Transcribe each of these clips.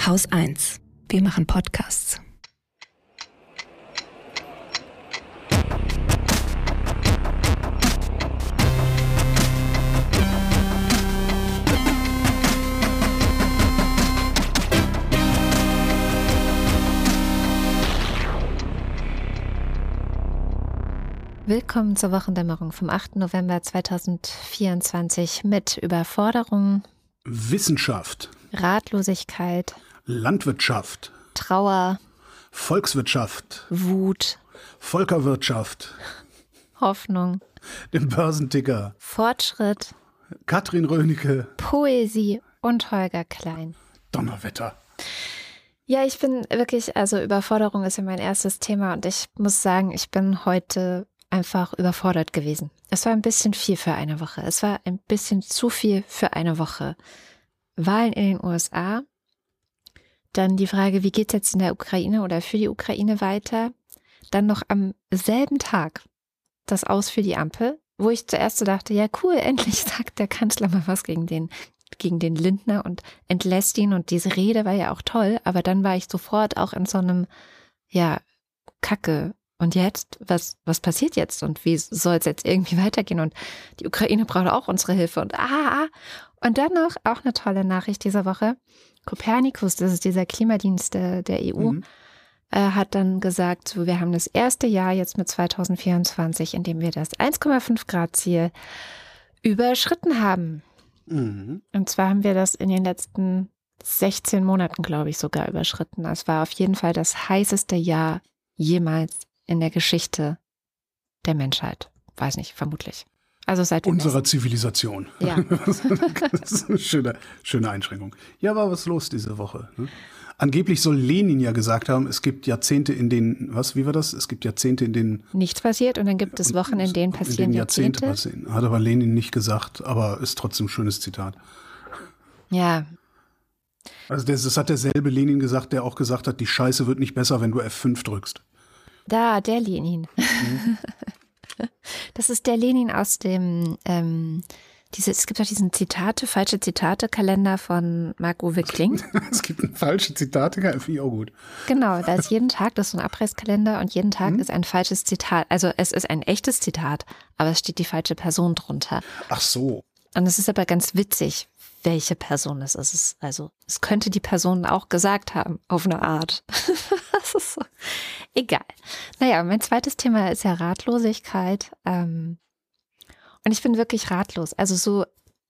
Haus 1. Wir machen Podcasts. Willkommen zur Wochendämmerung vom 8. November 2024 mit Überforderung, Wissenschaft, Ratlosigkeit, Landwirtschaft, Trauer, Volkswirtschaft, Wut, Volkerwirtschaft, Hoffnung, dem Börsenticker, Fortschritt, Katrin Rönecke, Poesie und Holger Klein. Donnerwetter. Ja, ich bin wirklich, also Überforderung ist ja mein erstes Thema und ich muss sagen, ich bin heute einfach überfordert gewesen. Es war ein bisschen viel für eine Woche. Es war ein bisschen zu viel für eine Woche. Wahlen in den USA, dann die Frage, wie geht es jetzt in der Ukraine oder für die Ukraine weiter? Dann noch am selben Tag das Aus für die Ampel, wo ich zuerst so dachte, ja cool, endlich sagt der Kanzler mal was gegen den Lindner und entlässt ihn und diese Rede war ja auch toll, aber dann war ich sofort auch in so einem, ja, Kacke. Und jetzt, was passiert jetzt und wie soll es jetzt irgendwie weitergehen? Und die Ukraine braucht auch unsere Hilfe und Und dann noch auch eine tolle Nachricht dieser Woche. Copernicus, das ist dieser Klimadienst der EU, hat dann gesagt, so, wir haben das erste Jahr jetzt mit 2024, in dem wir das 1,5 Grad Ziel überschritten haben. Mhm. Und zwar haben wir das in den letzten 16 Monaten, glaube ich, sogar überschritten. Es war auf jeden Fall das heißeste Jahr jemals in der Geschichte der Menschheit. Weiß nicht, vermutlich. Also seit unserer Zivilisation. Ja. Das ist eine schöne Einschränkung. Ja, aber was ist los diese Woche? Ne? Angeblich soll Lenin ja gesagt haben, es gibt Jahrzehnte, in denen, wie war das? Es gibt Jahrzehnte, in denen nichts passiert und dann gibt es Wochen, in denen passieren Jahrzehnte passieren. Hat aber Lenin nicht gesagt, aber ist trotzdem ein schönes Zitat. Ja. Also das hat derselbe Lenin gesagt, der auch gesagt hat, die Scheiße wird nicht besser, wenn du F5 drückst. Da, der Lenin. Das ist der Lenin aus dem, es gibt auch diesen falsche Zitate-Kalender von Marc-Uwe Kling. Es gibt einen falschen Zitate-Kalender, finde ich auch gut. Genau, da ist jeden Tag, das ist so ein Abrisskalender und jeden Tag ist ein falsches Zitat. Also es ist ein echtes Zitat, aber es steht die falsche Person drunter. Ach so. Und es ist aber ganz witzig, welche Person es ist. Also es könnte die Person auch gesagt haben, auf eine Art. Das ist so. Egal. Naja, mein zweites Thema ist ja Ratlosigkeit. Und ich bin wirklich ratlos. Also so,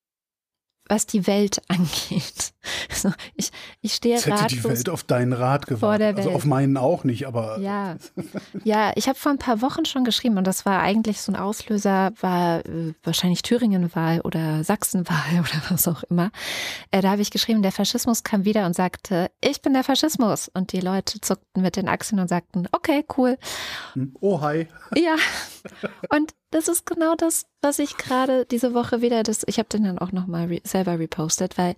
was die Welt angeht. Also ich stehe ratlos. Hätte die Welt auf deinen Rat gewartet. Also auf meinen auch nicht, aber. Ja, ich habe vor ein paar Wochen schon geschrieben und das war eigentlich so ein Auslöser, war wahrscheinlich Thüringen-Wahl oder Sachsen-Wahl oder was auch immer. Da habe ich geschrieben, der Faschismus kam wieder und sagte, ich bin der Faschismus. Und die Leute zuckten mit den Achseln und sagten, okay, cool. Oh, hi. Ja, und das ist genau das, was ich gerade diese Woche wieder, ich habe den dann auch nochmal selber repostet, weil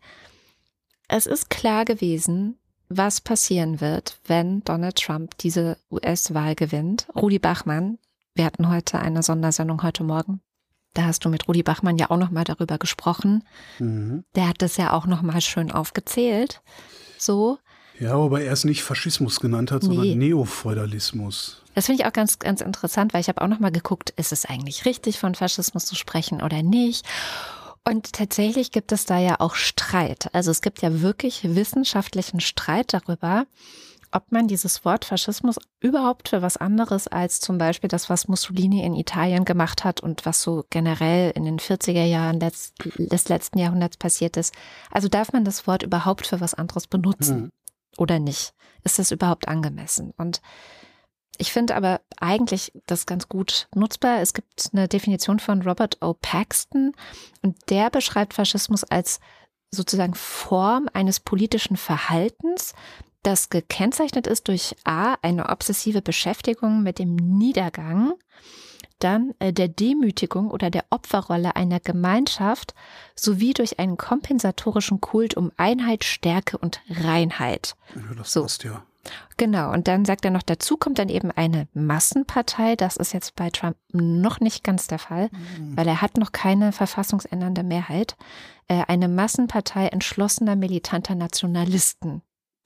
es ist klar gewesen, was passieren wird, wenn Donald Trump diese US-Wahl gewinnt. Rudi Bachmann, wir hatten heute eine Sondersendung heute Morgen, da hast du mit Rudi Bachmann ja auch nochmal darüber gesprochen. Mhm. Der hat das ja auch nochmal schön aufgezählt. So. Ja, aber er es nicht Faschismus genannt hat, sondern Neofeudalismus. Das finde ich auch ganz, ganz interessant, weil ich habe auch nochmal geguckt, ist es eigentlich richtig, von Faschismus zu sprechen oder nicht? Und tatsächlich gibt es da ja auch Streit. Also es gibt ja wirklich wissenschaftlichen Streit darüber, ob man dieses Wort Faschismus überhaupt für was anderes als zum Beispiel das, was Mussolini in Italien gemacht hat und was so generell in den 40er Jahren des letzten Jahrhunderts passiert ist. Also darf man das Wort überhaupt für was anderes benutzen oder nicht? Ist das überhaupt angemessen? Und ich finde aber eigentlich das ganz gut nutzbar. Es gibt eine Definition von Robert O. Paxton und der beschreibt Faschismus als sozusagen Form eines politischen Verhaltens, das gekennzeichnet ist durch eine obsessive Beschäftigung mit dem Niedergang, dann der Demütigung oder der Opferrolle einer Gemeinschaft sowie durch einen kompensatorischen Kult um Einheit, Stärke und Reinheit. Ja, das passt ja. Genau, und dann sagt er noch, dazu kommt dann eben eine Massenpartei. Das ist jetzt bei Trump noch nicht ganz der Fall, weil er hat noch keine verfassungsändernde Mehrheit. Eine Massenpartei entschlossener, militanter Nationalisten.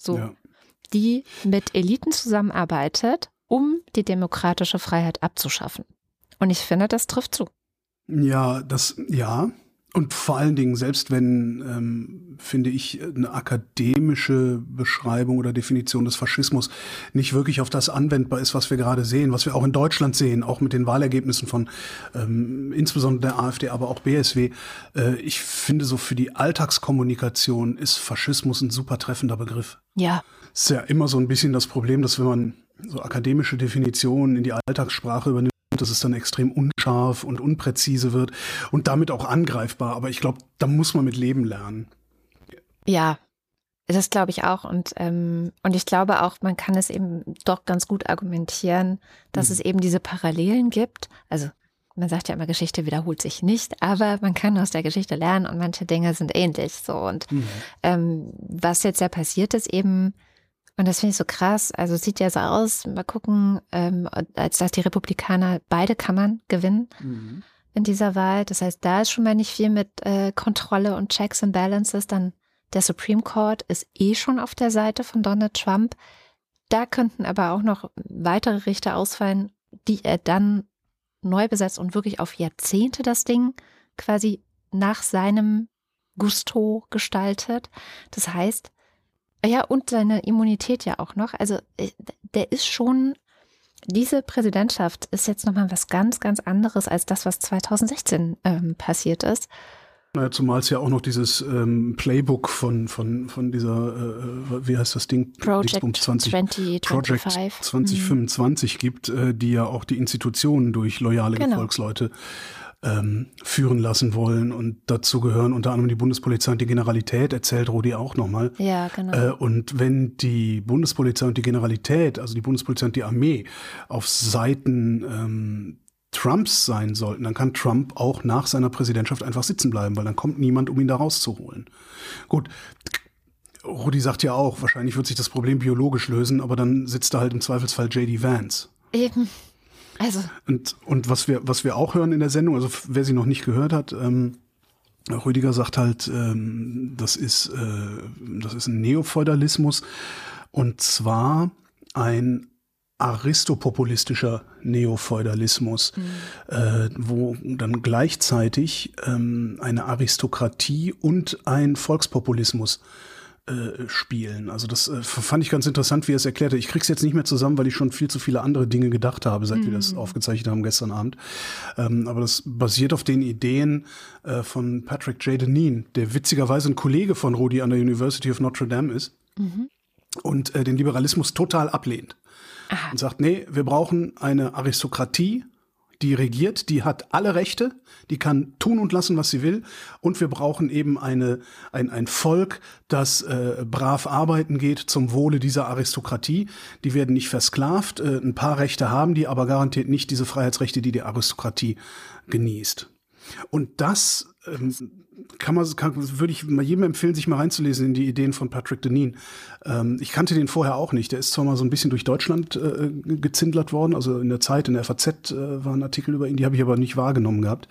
so, Ja. die mit Eliten zusammenarbeitet, um die demokratische Freiheit abzuschaffen. Und ich finde, das trifft zu. Ja, und vor allen Dingen, selbst wenn, finde ich, eine akademische Beschreibung oder Definition des Faschismus nicht wirklich auf das anwendbar ist, was wir gerade sehen, was wir auch in Deutschland sehen, auch mit den Wahlergebnissen von insbesondere der AfD, aber auch BSW. Ich finde, so für die Alltagskommunikation ist Faschismus ein super treffender Begriff. Ja. Es ist ja immer so ein bisschen das Problem, dass wenn man so akademische Definitionen in die Alltagssprache übernimmt, dass es dann extrem unscharf und unpräzise wird und damit auch angreifbar. Aber ich glaube, da muss man mit leben lernen. Ja, das glaube ich auch. Und ich glaube auch, man kann es eben doch ganz gut argumentieren, dass es eben diese Parallelen gibt. Also man sagt ja immer, Geschichte wiederholt sich nicht, aber man kann aus der Geschichte lernen und manche Dinge sind ähnlich. So. Und was jetzt ja passiert ist eben, und das finde ich so krass, also es sieht ja so aus, mal gucken, als dass die Republikaner beide Kammern gewinnen in dieser Wahl. Das heißt, da ist schon mal nicht viel mit Kontrolle und Checks and Balances. Dann der Supreme Court ist schon auf der Seite von Donald Trump. Da könnten aber auch noch weitere Richter ausfallen, die er dann neu besetzt und wirklich auf Jahrzehnte das Ding quasi nach seinem Gusto gestaltet. Das heißt, ja, und seine Immunität ja auch noch. Also der ist schon, diese Präsidentschaft ist jetzt nochmal was ganz, ganz anderes als das, was 2016 passiert ist. Naja, zumal es ja auch noch dieses Playbook von dieser, wie heißt das Ding? Project 2025 gibt, die ja auch die Institutionen durch loyale Gefolgsleute führen lassen wollen. Und dazu gehören unter anderem die Bundespolizei und die Generalität, erzählt Rudi auch nochmal. Ja, genau. Und wenn die Bundespolizei und die Generalität, also die Bundespolizei und die Armee, auf Seiten Trumps sein sollten, dann kann Trump auch nach seiner Präsidentschaft einfach sitzen bleiben, weil dann kommt niemand, um ihn da rauszuholen. Gut, Rudi sagt ja auch, wahrscheinlich wird sich das Problem biologisch lösen, aber dann sitzt da halt im Zweifelsfall J.D. Vance. Eben. Also. Und was wir auch hören in der Sendung, also wer sie noch nicht gehört hat, Rüdiger sagt halt, das ist ein Neofeudalismus, und zwar ein aristopopulistischer Neofeudalismus, wo dann gleichzeitig eine Aristokratie und ein Volkspopulismus spielen. Also das fand ich ganz interessant, wie er es erklärte. Ich krieg's jetzt nicht mehr zusammen, weil ich schon viel zu viele andere Dinge gedacht habe, seit wir das aufgezeichnet haben gestern Abend. Aber das basiert auf den Ideen von Patrick J. Deneen, der witzigerweise ein Kollege von Rudi an der University of Notre Dame ist und den Liberalismus total ablehnt. Und sagt, nee, wir brauchen eine Aristokratie, die regiert, die hat alle Rechte, die kann tun und lassen, was sie will. Und wir brauchen eben ein Volk, das brav arbeiten geht zum Wohle dieser Aristokratie. Die werden nicht versklavt, ein paar Rechte haben die, aber garantiert nicht diese Freiheitsrechte, die die Aristokratie genießt. Und das würde ich mal jedem empfehlen, sich mal reinzulesen in die Ideen von Patrick Deneen. Ich kannte den vorher auch nicht. Der ist zwar mal so ein bisschen durch Deutschland gezindlert worden, also in der Zeit, in der FAZ war ein Artikel über ihn, die habe ich aber nicht wahrgenommen gehabt.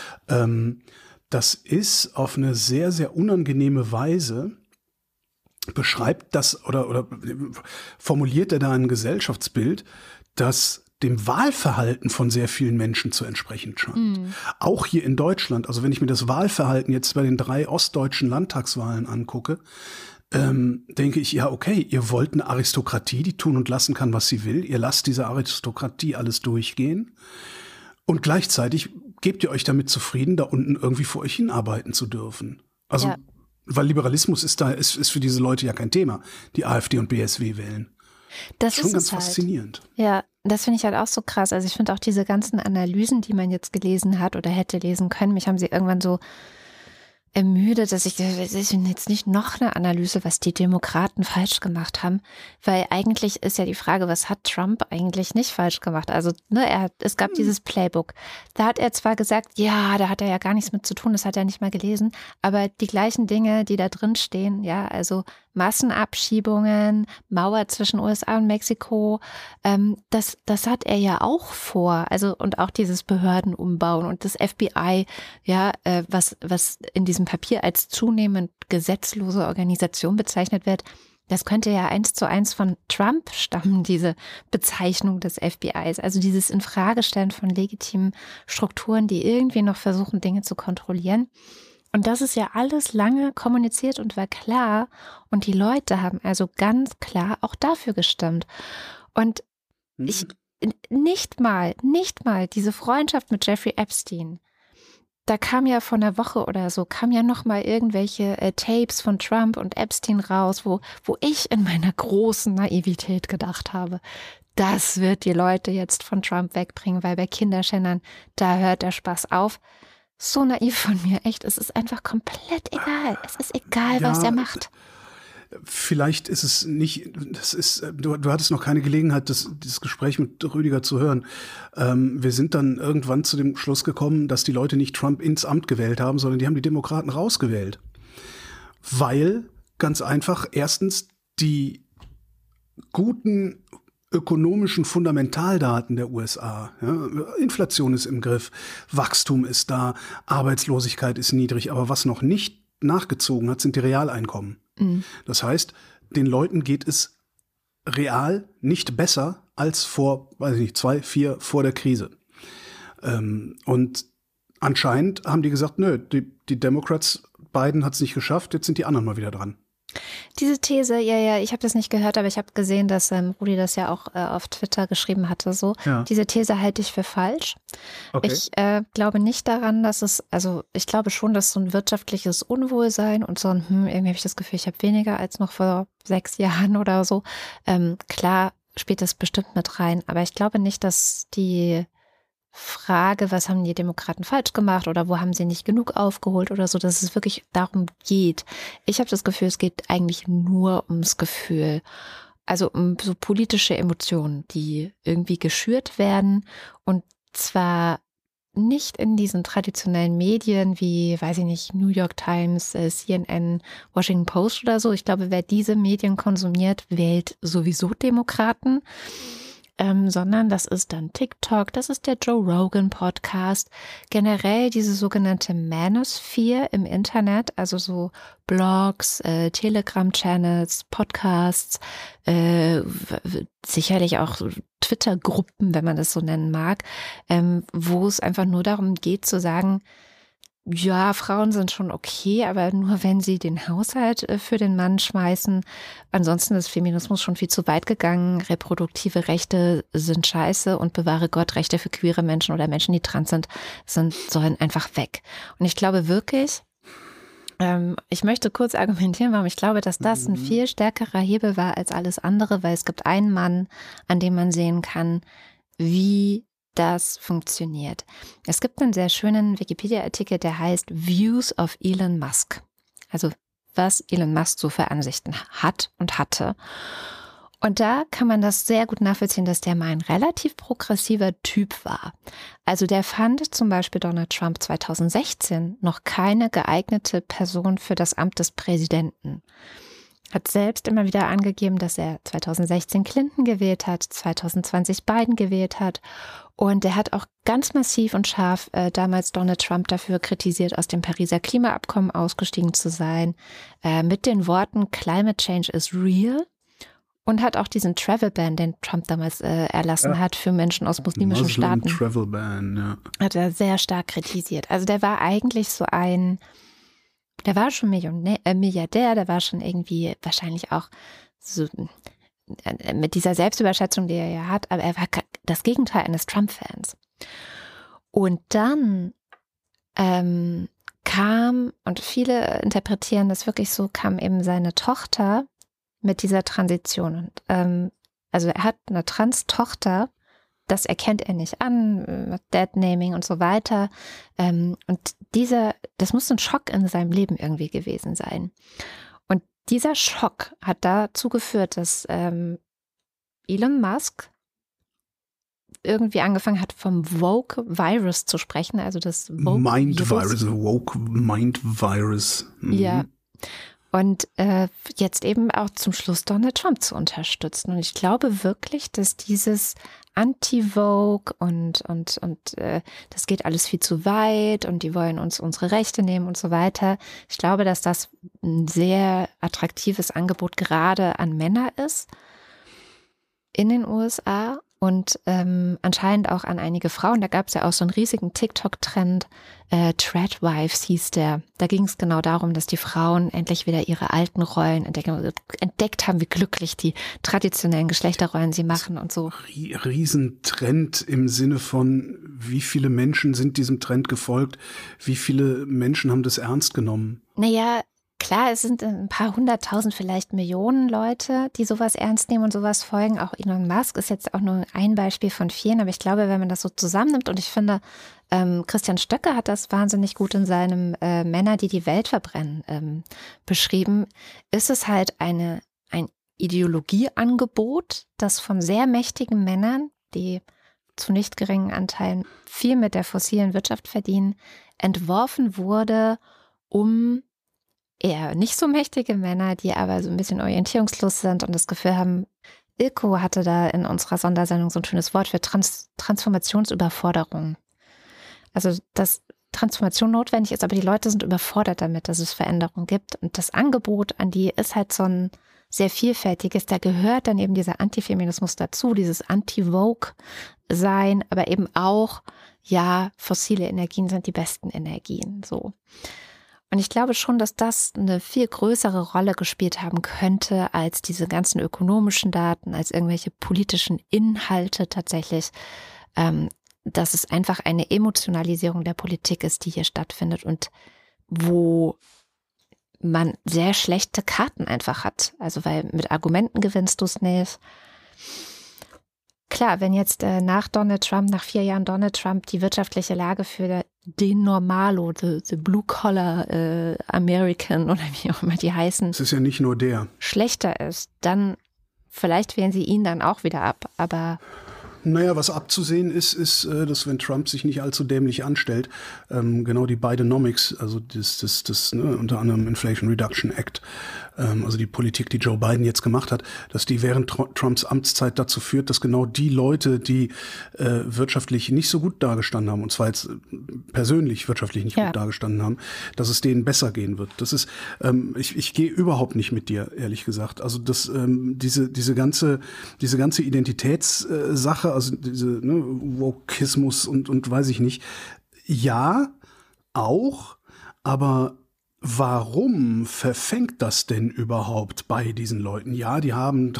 Das ist auf eine sehr, sehr unangenehme Weise, beschreibt das oder formuliert er da ein Gesellschaftsbild, das dem Wahlverhalten von sehr vielen Menschen zu entsprechen scheint. Auch hier in Deutschland, also wenn ich mir das Wahlverhalten jetzt bei den 3 ostdeutschen Landtagswahlen angucke, denke ich, ja okay, ihr wollt eine Aristokratie, die tun und lassen kann, was sie will. Ihr lasst dieser Aristokratie alles durchgehen und gleichzeitig gebt ihr euch damit zufrieden, da unten irgendwie vor euch hinarbeiten zu dürfen. Also, ja. Weil Liberalismus ist für diese Leute ja kein Thema, die AfD und BSW wählen. Das ist schon ganz halt faszinierend. Ja, das finde ich halt auch so krass. Also ich finde auch diese ganzen Analysen, die man jetzt gelesen hat oder hätte lesen können, mich haben sie irgendwann so ermüdet, dass ich jetzt nicht noch eine Analyse, was die Demokraten falsch gemacht haben, weil eigentlich ist ja die Frage, was hat Trump eigentlich nicht falsch gemacht? Also es gab dieses Playbook. Da hat er zwar gesagt, ja, da hat er ja gar nichts mit zu tun, das hat er nicht mal gelesen, aber die gleichen Dinge, die da drin stehen, ja, also Massenabschiebungen, Mauer zwischen USA und Mexiko, das hat er ja auch vor. Also und auch dieses Behördenumbauen und das FBI, ja, was in diesem Papier als zunehmend gesetzlose Organisation bezeichnet wird, Das könnte ja 1:1 von Trump stammen, diese Bezeichnung des FBIs. Also dieses Infragestellen von legitimen Strukturen, die irgendwie noch versuchen, Dinge zu kontrollieren. Und das ist ja alles lange kommuniziert und war klar. Und die Leute haben also ganz klar auch dafür gestimmt. Und ich nicht mal diese Freundschaft mit Jeffrey Epstein. Da kam ja vor einer Woche oder so, kam ja noch mal irgendwelche Tapes von Trump und Epstein raus, wo ich in meiner großen Naivität gedacht habe, das wird die Leute jetzt von Trump wegbringen, weil bei Kinderschändern, da hört der Spaß auf. So naiv von mir, echt, es ist einfach komplett egal. Es ist egal, was er macht. Vielleicht ist es nicht, du hattest noch keine Gelegenheit, dieses Gespräch mit Rüdiger zu hören. Wir sind dann irgendwann zu dem Schluss gekommen, dass die Leute nicht Trump ins Amt gewählt haben, sondern die haben die Demokraten rausgewählt. Weil, ganz einfach, erstens die guten ökonomischen Fundamentaldaten der USA, ja, Inflation ist im Griff, Wachstum ist da, Arbeitslosigkeit ist niedrig, aber was noch nicht nachgezogen hat, sind die Realeinkommen. Das heißt, den Leuten geht es real nicht besser als vor, 2, 4 vor der Krise. Und anscheinend haben die gesagt, nö, die Democrats, Biden hat es nicht geschafft, jetzt sind die anderen mal wieder dran. Diese These, ja, ich habe das nicht gehört, aber ich habe gesehen, dass Rudi das ja auch auf Twitter geschrieben hatte. So, ja. Diese These halte ich für falsch. Okay. Ich glaube nicht daran, dass ich glaube schon, dass so ein wirtschaftliches Unwohlsein und so ein, irgendwie habe ich das Gefühl, ich habe weniger als noch vor 6 Jahren oder so. Klar spielt das bestimmt mit rein, aber ich glaube nicht, dass die Frage, was haben die Demokraten falsch gemacht oder wo haben sie nicht genug aufgeholt oder so, dass es wirklich darum geht. Ich habe das Gefühl, es geht eigentlich nur ums Gefühl, also um so politische Emotionen, die irgendwie geschürt werden und zwar nicht in diesen traditionellen Medien wie, weiß ich nicht, New York Times, CNN, Washington Post oder so. Ich glaube, wer diese Medien konsumiert, wählt sowieso Demokraten. Sondern das ist dann TikTok, das ist der Joe Rogan Podcast, generell diese sogenannte Manosphere im Internet, also so Blogs, Telegram-Channels, Podcasts, sicherlich auch Twitter-Gruppen, wenn man das so nennen mag, wo es einfach nur darum geht zu sagen, ja, Frauen sind schon okay, aber nur wenn sie den Haushalt für den Mann schmeißen. Ansonsten ist Feminismus schon viel zu weit gegangen. Reproduktive Rechte sind scheiße und bewahre Gott, Rechte für queere Menschen oder Menschen, die trans sind, sollen einfach weg. Und ich glaube wirklich, ich möchte kurz argumentieren, warum ich glaube, dass das ein viel stärkerer Hebel war als alles andere, weil es gibt einen Mann, an dem man sehen kann, wie das funktioniert. Es gibt einen sehr schönen Wikipedia-Artikel, der heißt Views of Elon Musk. Also was Elon Musk so für Ansichten hat und hatte. Und da kann man das sehr gut nachvollziehen, dass der mal ein relativ progressiver Typ war. Also der fand zum Beispiel Donald Trump 2016 noch keine geeignete Person für das Amt des Präsidenten. Hat selbst immer wieder angegeben, dass er 2016 Clinton gewählt hat, 2020 Biden gewählt hat. Und er hat auch ganz massiv und scharf damals Donald Trump dafür kritisiert, aus dem Pariser Klimaabkommen ausgestiegen zu sein, mit den Worten Climate Change is real. Und hat auch diesen Travel Ban, den Trump damals erlassen hat für Menschen aus muslimischen Staaten. Travel Ban, ja. Hat er sehr stark kritisiert. Also der war eigentlich so der war schon Milliardär, der war schon irgendwie wahrscheinlich auch so mit dieser Selbstüberschätzung, die er ja hat, aber er war das Gegenteil eines Trump-Fans. Und dann kam, und viele interpretieren das wirklich so, kam eben seine Tochter mit dieser Transition. Und also er hat eine Trans-Tochter, das erkennt er nicht an, Deadnaming und so weiter. Und das muss ein Schock in seinem Leben irgendwie gewesen sein. Und dieser Schock hat dazu geführt, dass Elon Musk irgendwie angefangen hat, vom Woke-Virus zu sprechen, also das Mind-Virus, Woke-Mind-Virus. Ja. Und jetzt eben auch zum Schluss Donald Trump zu unterstützen. Und ich glaube wirklich, dass dieses Anti-Vogue und das geht alles viel zu weit und die wollen uns unsere Rechte nehmen und so weiter. Ich glaube, dass das ein sehr attraktives Angebot gerade an Männer ist in den USA und anscheinend auch an einige Frauen. Da gab es ja auch so einen riesigen TikTok-Trend, Tradwives hieß der. Da ging es genau darum, dass die Frauen endlich wieder ihre alten Rollen entdeckt haben, wie glücklich die traditionellen Geschlechterrollen sie machen und so. Riesentrend im Sinne von, wie viele Menschen sind diesem Trend gefolgt, wie viele Menschen haben das ernst genommen? Naja, klar, es sind ein paar 100.000, vielleicht Millionen Leute, die sowas ernst nehmen und sowas folgen. Auch Elon Musk ist jetzt auch nur ein Beispiel von vielen. Aber ich glaube, wenn man das so zusammennimmt, und ich finde, Christian Stöcke hat das wahnsinnig gut in seinem Männer, die die Welt verbrennen, beschrieben, ist es halt ein Ideologieangebot, das von sehr mächtigen Männern, die zu nicht geringen Anteilen viel mit der fossilen Wirtschaft verdienen, entworfen wurde, um eher nicht so mächtige Männer, die aber so ein bisschen orientierungslos sind und das Gefühl haben, Ilko hatte da in unserer Sondersendung so ein schönes Wort für Transformationsüberforderung. Also, dass Transformation notwendig ist, aber die Leute sind überfordert damit, dass es Veränderungen gibt. Und das Angebot an die ist halt so ein sehr vielfältiges. Da gehört dann eben dieser Antifeminismus dazu, dieses Anti-Vogue-Sein, aber eben auch, ja, fossile Energien sind die besten Energien, so. Und ich glaube schon, dass das eine viel größere Rolle gespielt haben könnte als diese ganzen ökonomischen Daten, als irgendwelche politischen Inhalte tatsächlich, dass es einfach eine Emotionalisierung der Politik ist, die hier stattfindet und wo man sehr schlechte Karten einfach hat. Also weil mit Argumenten gewinnst du es nicht. Klar, wenn jetzt nach 4 Jahren Donald Trump die wirtschaftliche Lage für den Normalo, the Blue-Collar American oder wie auch immer die heißen. Es ist ja nicht nur der. Schlechter ist, dann vielleicht wählen sie ihn dann auch wieder ab, aber... Naja, was abzusehen ist, dass wenn Trump sich nicht allzu dämlich anstellt, genau die Bidenomics, also das unter anderem Inflation Reduction Act, also die Politik, die Joe Biden jetzt gemacht hat, dass die während Trumps Amtszeit dazu führt, dass genau die Leute, die wirtschaftlich nicht so gut dagestanden haben, und zwar jetzt persönlich wirtschaftlich nicht gut dagestanden haben, dass es denen besser gehen wird. Das ist, ich gehe überhaupt nicht mit dir, ehrlich gesagt. Also diese ganze Identitätssache, also diese Wokismus und weiß ich nicht. Ja, auch, aber warum verfängt das denn überhaupt bei diesen Leuten? Ja, die haben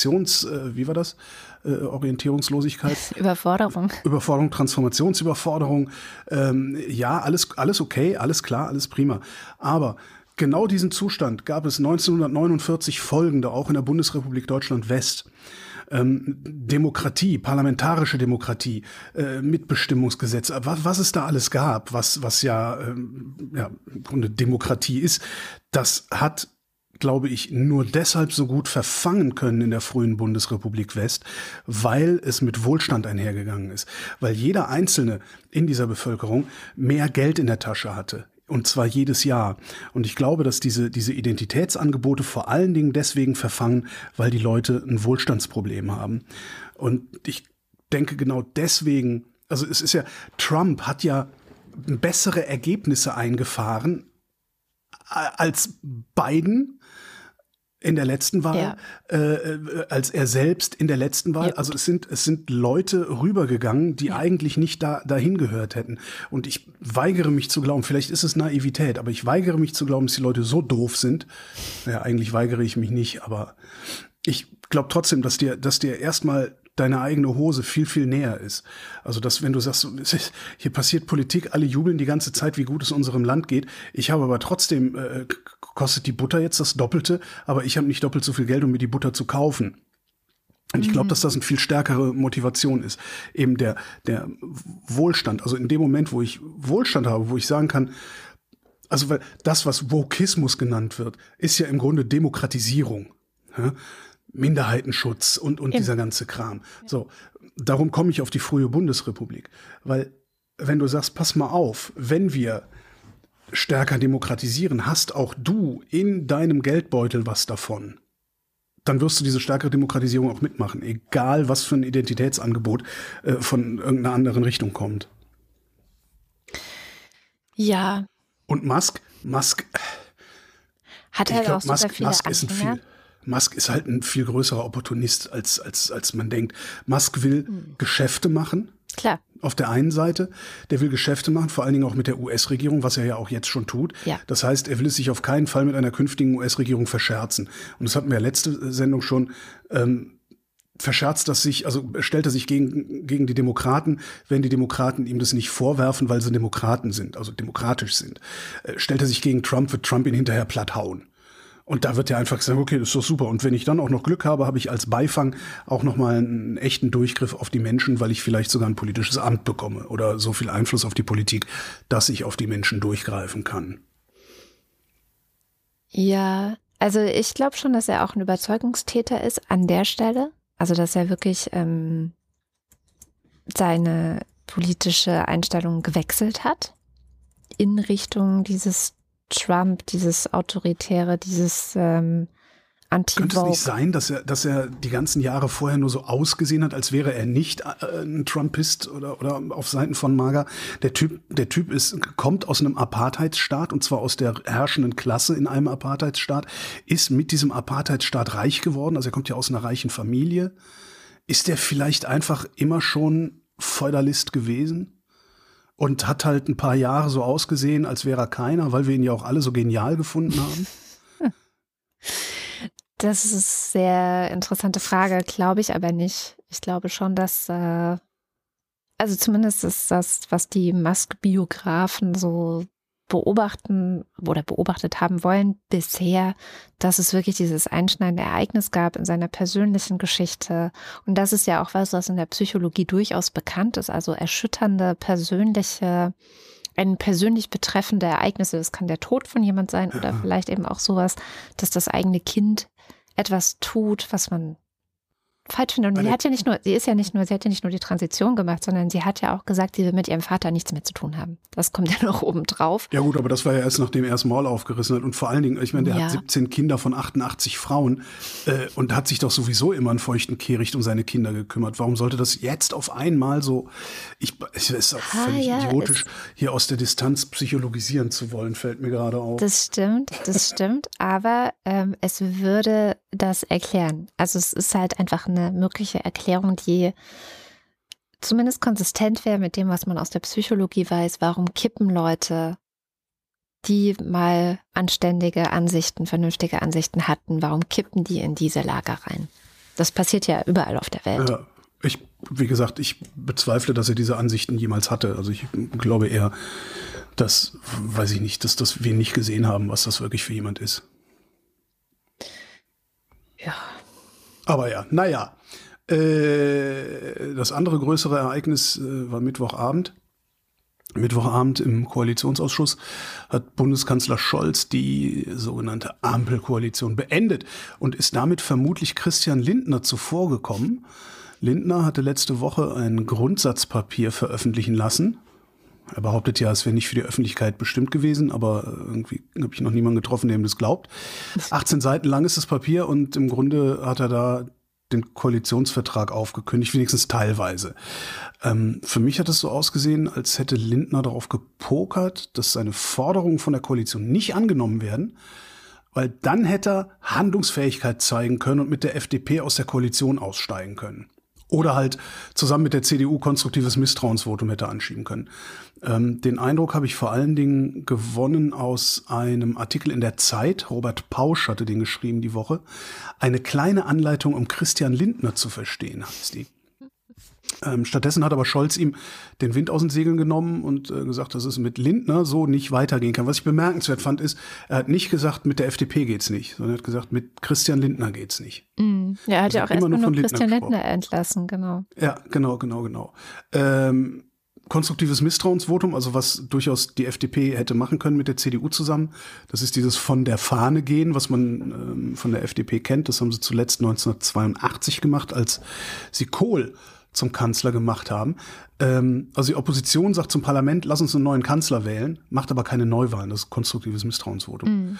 Orientierungslosigkeit. Überforderung, Transformationsüberforderung. Ja, alles okay, alles klar, alles prima. Aber genau diesen Zustand gab es 1949 folgende, auch in der Bundesrepublik Deutschland West. Demokratie, parlamentarische Demokratie, Mitbestimmungsgesetz, was es da alles gab, was ja im Grunde Demokratie ist, das hat, glaube ich, nur deshalb so gut verfangen können in der frühen Bundesrepublik West, weil es mit Wohlstand einhergegangen ist, weil jeder Einzelne in dieser Bevölkerung mehr Geld in der Tasche hatte. Und zwar jedes Jahr. Und ich glaube, dass diese Identitätsangebote vor allen Dingen deswegen verfangen, weil die Leute ein Wohlstandsproblem haben. Und ich denke genau deswegen, also es ist ja, Trump hat ja bessere Ergebnisse eingefahren als Biden in der letzten Wahl, als er selbst in der letzten Wahl. Ja, also es sind Leute rübergegangen, die eigentlich nicht dahin gehört hätten. Und ich weigere mich zu glauben, vielleicht ist es Naivität, aber ich weigere mich zu glauben, dass die Leute so doof sind. Ja, eigentlich weigere ich mich nicht, aber ich glaube trotzdem, dass dir erstmal deine eigene Hose viel, viel näher ist. Also, dass wenn du sagst, hier passiert Politik, alle jubeln die ganze Zeit, wie gut es unserem Land geht. Ich habe aber trotzdem, kostet die Butter jetzt das Doppelte, aber ich habe nicht doppelt so viel Geld, um mir die Butter zu kaufen. Und ich glaube, dass das eine viel stärkere Motivation ist. Eben der Wohlstand. Also in dem Moment, wo ich Wohlstand habe, wo ich sagen kann, also weil das, was Wokismus genannt wird, ist ja im Grunde Demokratisierung. Ja? Minderheitenschutz und dieser ganze Kram. So, darum komme ich auf die frühe Bundesrepublik. Weil, wenn du sagst, pass mal auf, wenn wir stärker demokratisieren, hast auch du in deinem Geldbeutel was davon. dann wirst du diese stärkere Demokratisierung auch mitmachen, egal was für ein Identitätsangebot von irgendeiner anderen Richtung kommt. Ja. Und Musk hat halt auch super viele Anhänger. Musk ist halt ein viel größerer Opportunist, als man denkt. Musk will Geschäfte machen. Klar. Auf der einen Seite, der will Geschäfte machen, vor allen Dingen auch mit der US-Regierung, was er ja auch jetzt schon tut. Ja. Das heißt, er will es sich auf keinen Fall mit einer künftigen US-Regierung verscherzen. Und das hatten wir ja letzte Sendung schon. Verscherzt das sich, also stellt er sich gegen die Demokraten, wenn die Demokraten ihm das nicht vorwerfen, weil sie Demokraten sind, also demokratisch sind. Stellt er sich gegen Trump, wird Trump ihn hinterher platt hauen. Und da wird er einfach sagen, okay, das ist doch super. Und wenn ich dann auch noch Glück habe, habe ich als Beifang auch noch mal einen echten Durchgriff auf die Menschen, weil ich vielleicht sogar ein politisches Amt bekomme oder so viel Einfluss auf die Politik, dass ich auf die Menschen durchgreifen kann. Ja, also ich glaube schon, dass er auch ein Überzeugungstäter ist an der Stelle. Also dass er wirklich seine politische Einstellung gewechselt hat in Richtung dieses Trump, dieses Autoritäre, dieses Anti-Vogue. Könnte es nicht sein, dass er die ganzen Jahre vorher nur so ausgesehen hat, als wäre er nicht ein Trumpist oder auf Seiten von MAGA? Der Typ kommt aus einem Apartheidsstaat, und zwar aus der herrschenden Klasse in einem Apartheidsstaat, ist mit diesem Apartheidsstaat reich geworden, also er kommt ja aus einer reichen Familie. Ist der vielleicht einfach immer schon Feudalist gewesen? Und hat halt ein paar Jahre so ausgesehen, als wäre er keiner, weil wir ihn ja auch alle so genial gefunden haben? Das ist eine sehr interessante Frage, glaube ich aber nicht. Ich glaube schon, dass, also zumindest ist das, was die Musk-Biografen so beobachten oder beobachtet haben wollen bisher, dass es wirklich dieses einschneidende Ereignis gab in seiner persönlichen Geschichte. Und das ist ja auch was in der Psychologie durchaus bekannt ist. Also erschütternde persönlich betreffende Ereignisse. Das kann der Tod von jemand sein oder vielleicht eben auch sowas, dass das eigene Kind etwas tut, was man falsch findet. Und sie hat ja nicht nur die Transition gemacht, sondern sie hat ja auch gesagt, sie will mit ihrem Vater nichts mehr zu tun haben. Das kommt ja noch oben drauf. Ja gut, aber das war ja erst, nachdem er das Maul aufgerissen hat. Und vor allen Dingen, ich meine, der hat 17 Kinder von 88 Frauen und hat sich doch sowieso immer einen feuchten Kehricht um seine Kinder gekümmert. Warum sollte das jetzt auf einmal so, es ist auch völlig idiotisch, hier aus der Distanz psychologisieren zu wollen, fällt mir gerade auf. Das stimmt, aber es würde das erklären. Also es ist halt einfach eine mögliche Erklärung, die zumindest konsistent wäre mit dem, was man aus der Psychologie weiß. Warum kippen Leute, die mal anständige Ansichten, vernünftige Ansichten hatten, warum kippen die in diese Lager rein? Das passiert ja überall auf der Welt. Ja, wie gesagt, ich bezweifle, dass er diese Ansichten jemals hatte. Also ich glaube eher, dass wir nicht gesehen haben, was das wirklich für jemand ist. Ja. Aber ja, naja. Das andere größere Ereignis war Mittwochabend. Mittwochabend im Koalitionsausschuss hat Bundeskanzler Scholz die sogenannte Ampelkoalition beendet und ist damit vermutlich Christian Lindner zuvorgekommen. Lindner hatte letzte Woche ein Grundsatzpapier veröffentlichen lassen. Er behauptet ja, es wäre nicht für die Öffentlichkeit bestimmt gewesen, aber irgendwie habe ich noch niemanden getroffen, der ihm das glaubt. 18 Seiten lang ist das Papier und im Grunde hat er da den Koalitionsvertrag aufgekündigt, wenigstens teilweise. Für mich hat es so ausgesehen, als hätte Lindner darauf gepokert, dass seine Forderungen von der Koalition nicht angenommen werden, weil dann hätte er Handlungsfähigkeit zeigen können und mit der FDP aus der Koalition aussteigen können. Oder halt zusammen mit der CDU konstruktives Misstrauensvotum hätte anschieben können. Den Eindruck habe ich vor allen Dingen gewonnen aus einem Artikel in der Zeit. Robert Pausch hatte den geschrieben die Woche. Eine kleine Anleitung, um Christian Lindner zu verstehen, heißt die. Stattdessen hat aber Scholz ihm den Wind aus den Segeln genommen und gesagt, dass es mit Lindner so nicht weitergehen kann. Was ich bemerkenswert fand, ist, er hat nicht gesagt, mit der FDP geht's nicht, sondern er hat gesagt, mit Christian Lindner geht's nicht. Ja, er hat ja auch erstmal nur Christian Lindner entlassen, genau. Ja, genau. Konstruktives Misstrauensvotum, also was durchaus die FDP hätte machen können mit der CDU zusammen. Das ist dieses von der Fahne gehen, was man von der FDP kennt. Das haben sie zuletzt 1982 gemacht, als sie Kohl zum Kanzler gemacht haben. Also die Opposition sagt zum Parlament, lass uns einen neuen Kanzler wählen, macht aber keine Neuwahlen. Das ist konstruktives Misstrauensvotum.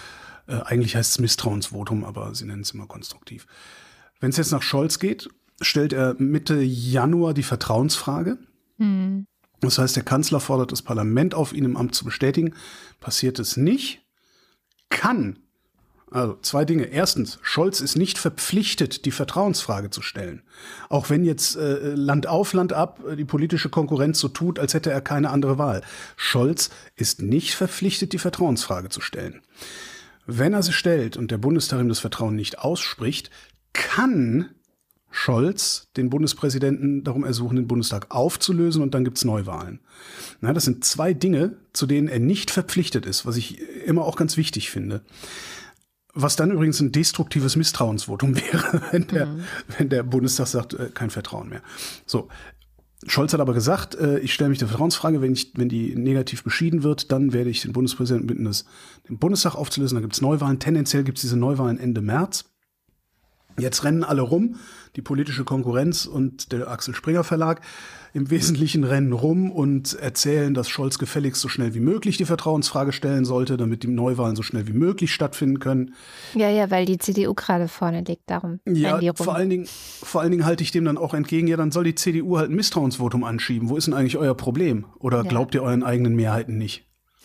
Eigentlich heißt es Misstrauensvotum, aber sie nennen es immer konstruktiv. Wenn es jetzt nach Scholz geht, stellt er Mitte Januar die Vertrauensfrage. Das heißt, der Kanzler fordert das Parlament auf, ihn im Amt zu bestätigen. Passiert es nicht, kann. Also 2 Dinge. Erstens, Scholz ist nicht verpflichtet, die Vertrauensfrage zu stellen. Auch wenn jetzt Land auf, Land ab die politische Konkurrenz so tut, als hätte er keine andere Wahl. Scholz ist nicht verpflichtet, die Vertrauensfrage zu stellen. Wenn er sie stellt und der Bundestag ihm das Vertrauen nicht ausspricht, kann Scholz den Bundespräsidenten darum ersuchen, den Bundestag aufzulösen und dann gibt's Neuwahlen. Na, das sind 2 Dinge, zu denen er nicht verpflichtet ist, was ich immer auch ganz wichtig finde. Was dann übrigens ein destruktives Misstrauensvotum wäre, wenn der Bundestag sagt, kein Vertrauen mehr. So. Scholz hat aber gesagt, ich stelle mich der Vertrauensfrage, wenn die negativ beschieden wird, dann werde ich den Bundespräsidenten bitten, den Bundestag aufzulösen. Dann gibt's Neuwahlen. Tendenziell gibt's diese Neuwahlen Ende März. Jetzt rennen alle rum, die politische Konkurrenz und der Axel Springer Verlag im Wesentlichen rennen rum und erzählen, dass Scholz gefälligst so schnell wie möglich die Vertrauensfrage stellen sollte, damit die Neuwahlen so schnell wie möglich stattfinden können. Ja, weil die CDU gerade vorne liegt, darum. Ja, vor allen Dingen halte ich dem dann auch entgegen, ja, dann soll die CDU halt ein Misstrauensvotum anschieben. Wo ist denn eigentlich euer Problem? Oder glaubt ihr euren eigenen Mehrheiten nicht?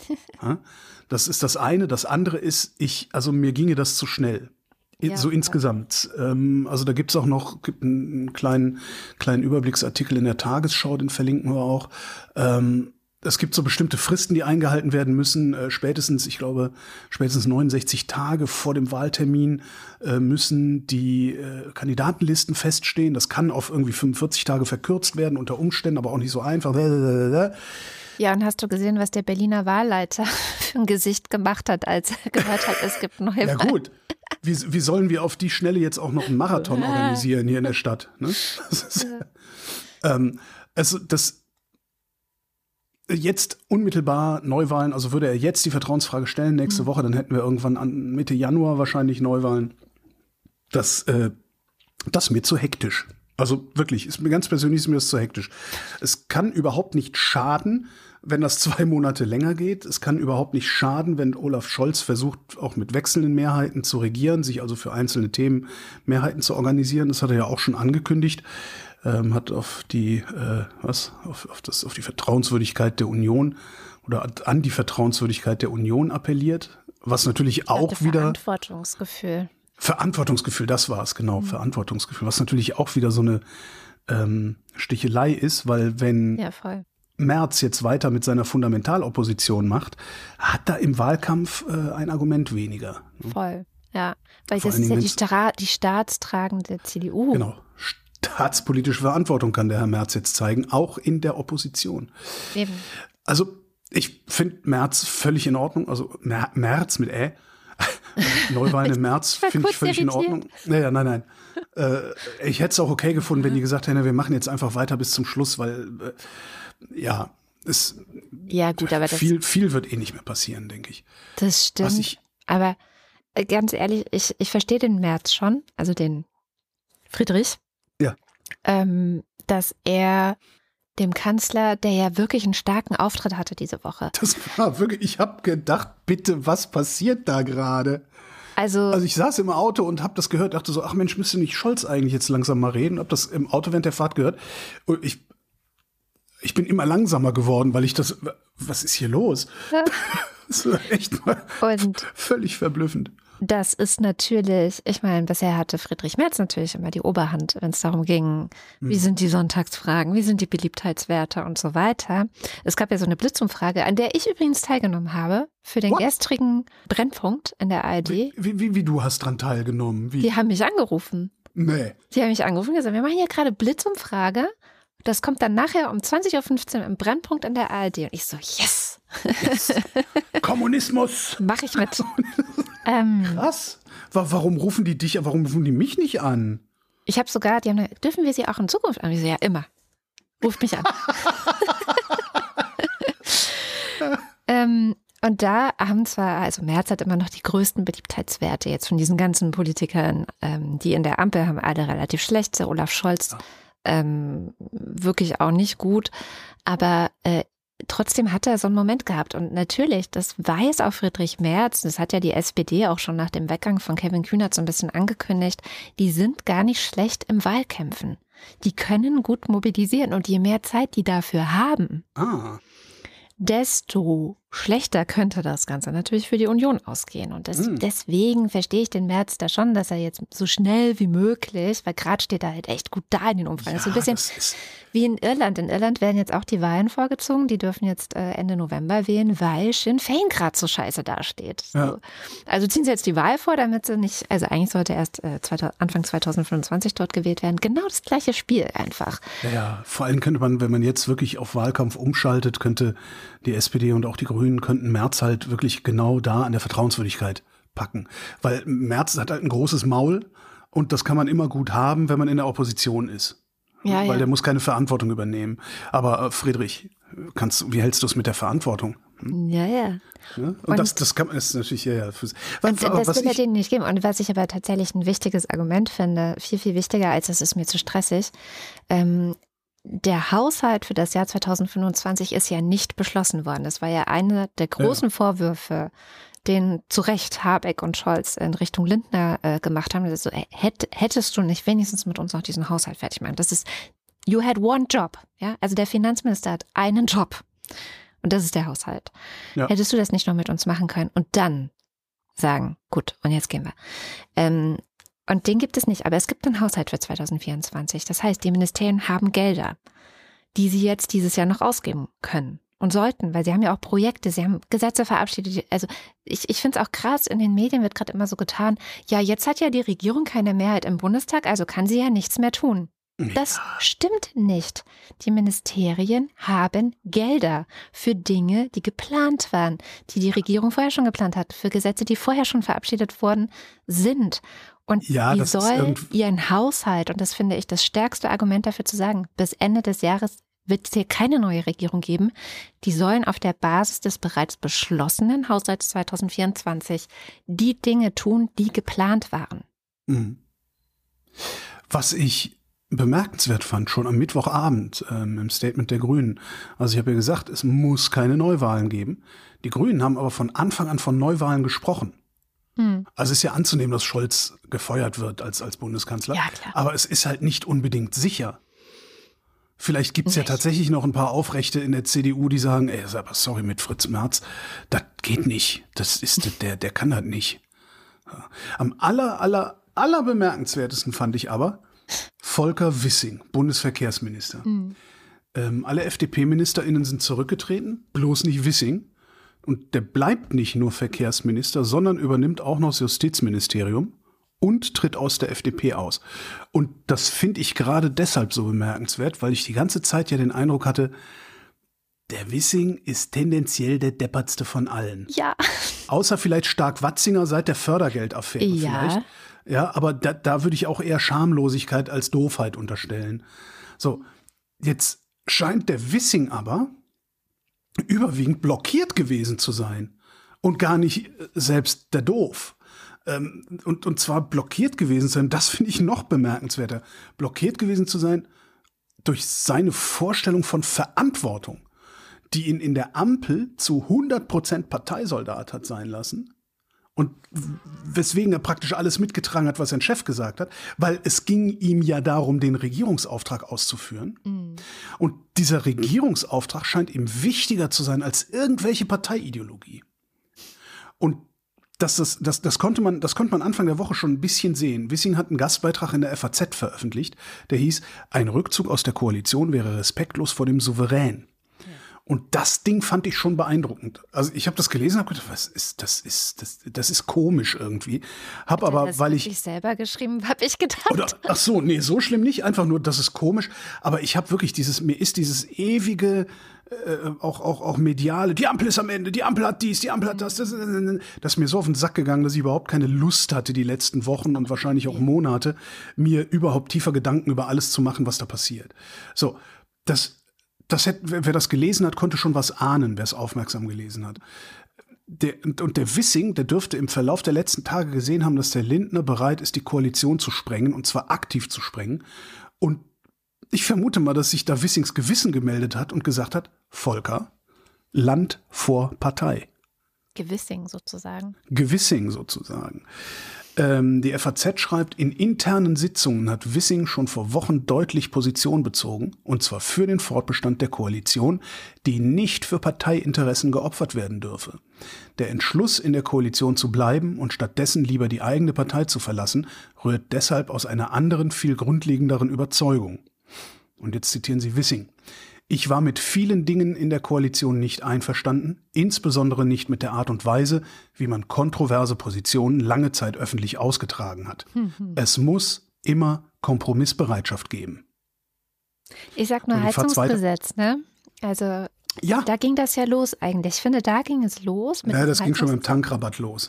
Das ist das eine. Das andere ist, mir ginge das zu schnell. So insgesamt. Also da gibt's auch noch einen kleinen Überblicksartikel in der Tagesschau, den verlinken wir auch. Es gibt so bestimmte Fristen, die eingehalten werden müssen. Spätestens 69 Tage vor dem Wahltermin müssen die Kandidatenlisten feststehen. Das kann auf irgendwie 45 Tage verkürzt werden, unter Umständen, aber auch nicht so einfach. Ja, und hast du gesehen, was der Berliner Wahlleiter für ein Gesicht gemacht hat, als er gehört hat, es gibt Neuwahlen? Ja gut, wie sollen wir auf die Schnelle jetzt auch noch einen Marathon organisieren hier in der Stadt? Ne? Jetzt unmittelbar Neuwahlen, also würde er jetzt die Vertrauensfrage stellen, nächste Woche, dann hätten wir irgendwann Mitte Januar wahrscheinlich Neuwahlen. Das mir zu hektisch. Also wirklich, ganz persönlich ist mir das zu hektisch. Es kann überhaupt nicht schaden, wenn das 2 Monate länger geht. Es kann überhaupt nicht schaden, wenn Olaf Scholz versucht, auch mit wechselnden Mehrheiten zu regieren, sich also für einzelne Themen Mehrheiten zu organisieren. Das hat er ja auch schon angekündigt. Hat auf die Vertrauenswürdigkeit der Union oder an die Vertrauenswürdigkeit der Union appelliert. Was natürlich auch wieder Verantwortungsgefühl, das war es, genau, Verantwortungsgefühl, was natürlich auch wieder so eine Stichelei ist, weil wenn Merz jetzt weiter mit seiner Fundamentalopposition macht, hat er im Wahlkampf ein Argument weniger. Voll, ja, weil das ist ja die staatstragende CDU. Genau, staatspolitische Verantwortung kann der Herr Merz jetzt zeigen, auch in der Opposition. Eben. Also ich finde Merz völlig in Ordnung, also Merz mit Neuwahlen im März finde ich völlig in Ordnung. Naja, nein. Ich hätte es auch okay gefunden, wenn die gesagt hätten, wir machen jetzt einfach weiter bis zum Schluss, weil aber viel wird eh nicht mehr passieren, denke ich. Das stimmt. Aber ganz ehrlich, ich verstehe den Merz schon, also den Friedrich, dass er dem Kanzler, der ja wirklich einen starken Auftritt hatte diese Woche. Das war wirklich, ich habe gedacht, bitte, was passiert da gerade? Also ich saß im Auto und habe das gehört, dachte so, ach Mensch, müsste nicht Scholz eigentlich jetzt langsam mal reden? Hab das im Auto während der Fahrt gehört. Und ich bin immer langsamer geworden, weil was ist hier los? Das ist echt mal völlig verblüffend. Das ist natürlich, ich meine, bisher hatte Friedrich Merz natürlich immer die Oberhand, wenn es darum ging, wie sind die Sonntagsfragen, wie sind die Beliebtheitswerte und so weiter. Es gab ja so eine Blitzumfrage, an der ich übrigens teilgenommen habe, für den gestrigen Brennpunkt in der ARD. Wie du hast dran teilgenommen? Die haben mich angerufen. Nee. Die haben mich angerufen und gesagt, wir machen hier gerade Blitzumfrage. Das kommt dann nachher um 20.15 Uhr im Brennpunkt in der ARD. Und ich so, yes! Kommunismus! Mach ich mit. Krass. Warum rufen die dich, warum rufen die mich nicht an? Ich habe sogar, die haben gesagt, dürfen wir sie auch in Zukunft an? Ich so, ja, immer. Ruft mich an. Und da haben Merz hat immer noch die größten Beliebtheitswerte jetzt von diesen ganzen Politikern, die in der Ampel haben alle relativ schlecht. Der Olaf Scholz wirklich auch nicht gut. Aber trotzdem hat er so einen Moment gehabt. Und natürlich, das weiß auch Friedrich Merz, das hat ja die SPD auch schon nach dem Weggang von Kevin Kühnert so ein bisschen angekündigt, die sind gar nicht schlecht im Wahlkämpfen. Die können gut mobilisieren und je mehr Zeit die dafür haben, desto schlechter könnte das Ganze natürlich für die Union ausgehen. Und deswegen verstehe ich den Merz da schon, dass er jetzt so schnell wie möglich, weil gerade steht er halt echt gut da in den Umfragen. Ja, so ein bisschen wie in Irland. In Irland werden jetzt auch die Wahlen vorgezogen. Die dürfen jetzt Ende November wählen, weil Sinn Féin gerade so scheiße dasteht. So. Ja. Also ziehen sie jetzt die Wahl vor, damit sie nicht, also eigentlich sollte erst Anfang 2025 dort gewählt werden. Genau das gleiche Spiel einfach. Ja, vor allem könnte man, wenn man jetzt wirklich auf Wahlkampf umschaltet, könnte die SPD und auch die Grünen könnten Merz halt wirklich genau da an der Vertrauenswürdigkeit packen. Weil Merz hat halt ein großes Maul und das kann man immer gut haben, wenn man in der Opposition ist. Ja, weil der muss keine Verantwortung übernehmen. Aber Friedrich, wie hältst du es mit der Verantwortung? Ja. Und das kann man ist natürlich das will er denen nicht geben. Und was ich aber tatsächlich ein wichtiges Argument finde, viel, viel wichtiger, als das ist mir zu stressig, der Haushalt für das Jahr 2025 ist ja nicht beschlossen worden. Das war ja einer der großen Vorwürfe, den zu Recht Habeck und Scholz in Richtung Lindner gemacht haben. Also, hättest du nicht wenigstens mit uns noch diesen Haushalt fertig machen? Das ist, you had one job. Ja? Also der Finanzminister hat einen Job. Und das ist der Haushalt. Ja. Hättest du das nicht noch mit uns machen können und dann sagen, gut, und jetzt gehen wir. Und den gibt es nicht, aber es gibt einen Haushalt für 2024. Das heißt, die Ministerien haben Gelder, die sie jetzt dieses Jahr noch ausgeben können und sollten, weil sie haben ja auch Projekte, sie haben Gesetze verabschiedet. Also ich finde es auch krass, in den Medien wird gerade immer so getan, ja, jetzt hat ja die Regierung keine Mehrheit im Bundestag, also kann sie ja nichts mehr tun. Das stimmt nicht. Die Ministerien haben Gelder für Dinge, die geplant waren, die die Regierung vorher schon geplant hat, für Gesetze, die vorher schon verabschiedet worden sind. Und die soll ihren Haushalt, und das finde ich das stärkste Argument dafür zu sagen, bis Ende des Jahres wird es hier keine neue Regierung geben. Die sollen auf der Basis des bereits beschlossenen Haushalts 2024 die Dinge tun, die geplant waren. Was ich bemerkenswert fand, schon am Mittwochabend im Statement der Grünen. Also ich habe ja gesagt, es muss keine Neuwahlen geben. Die Grünen haben aber von Anfang an von Neuwahlen gesprochen. Also ist ja anzunehmen, dass Scholz gefeuert wird als Bundeskanzler. Ja, klar. Aber es ist halt nicht unbedingt sicher. Vielleicht gibt es ja tatsächlich noch ein paar Aufrechte in der CDU, die sagen, aber sorry, mit Fritz Merz, das geht nicht. Das ist der kann das nicht. Ja. Am aller bemerkenswertesten fand ich aber Volker Wissing, Bundesverkehrsminister. Alle FDP-MinisterInnen sind zurückgetreten, bloß nicht Wissing. Und der bleibt nicht nur Verkehrsminister, sondern übernimmt auch noch das Justizministerium und tritt aus der FDP aus. Und das finde ich gerade deshalb so bemerkenswert, weil ich die ganze Zeit ja den Eindruck hatte, der Wissing ist tendenziell der deppertste von allen. Ja. Außer vielleicht Stark-Watzinger seit der Fördergeldaffäre vielleicht. Ja, aber da würde ich auch eher Schamlosigkeit als Doofheit unterstellen. So, jetzt scheint der Wissing aber überwiegend blockiert gewesen zu sein und gar nicht selbst der Doof. Und zwar blockiert gewesen zu sein, das finde ich noch bemerkenswerter, blockiert gewesen zu sein durch seine Vorstellung von Verantwortung, die ihn in der Ampel zu 100% Parteisoldat hat sein lassen. Und weswegen er praktisch alles mitgetragen hat, was sein Chef gesagt hat, weil es ging ihm ja darum, den Regierungsauftrag auszuführen. Und dieser Regierungsauftrag scheint ihm wichtiger zu sein als irgendwelche Parteiideologie. Und das konnte man Anfang der Woche schon ein bisschen sehen. Wissing hat einen Gastbeitrag in der FAZ veröffentlicht, der hieß, ein Rückzug aus der Koalition wäre respektlos vor dem Souverän. Und das Ding fand ich schon beeindruckend. Also ich habe das gelesen und habe gedacht, das ist komisch irgendwie. Hab aber, das weil ich selber geschrieben, habe ich gedacht. Ach so, nee, so schlimm nicht. Einfach nur, das ist komisch. Aber ich habe wirklich mir ist dieses ewige, auch mediale, die Ampel ist am Ende, die Ampel hat dies, die Ampel hat das ist mir so auf den Sack gegangen, dass ich überhaupt keine Lust hatte, die letzten Wochen und wahrscheinlich auch Monate, mir überhaupt tiefer Gedanken über alles zu machen, was da passiert. So, wer das gelesen hat, konnte schon was ahnen, wer es aufmerksam gelesen hat. Der Wissing, der dürfte im Verlauf der letzten Tage gesehen haben, dass der Lindner bereit ist, die Koalition zu sprengen, und zwar aktiv zu sprengen. Und ich vermute mal, dass sich da Wissings Gewissen gemeldet hat und gesagt hat, Volker, Land vor Partei. Gewissing sozusagen. Gewissing sozusagen. Die FAZ schreibt, in internen Sitzungen hat Wissing schon vor Wochen deutlich Position bezogen, und zwar für den Fortbestand der Koalition, die nicht für Parteiinteressen geopfert werden dürfe. Der Entschluss, in der Koalition zu bleiben und stattdessen lieber die eigene Partei zu verlassen, rührt deshalb aus einer anderen, viel grundlegenderen Überzeugung. Und jetzt zitieren Sie Wissing. Ich war mit vielen Dingen in der Koalition nicht einverstanden, insbesondere nicht mit der Art und Weise, wie man kontroverse Positionen lange Zeit öffentlich ausgetragen hat. Es muss immer Kompromissbereitschaft geben. Ich sag nur Heizungsgesetz, ne? Also ja. Da ging das ja los eigentlich. Ich finde, da ging es los. Ja, das ging schon mit dem Tankrabatt los.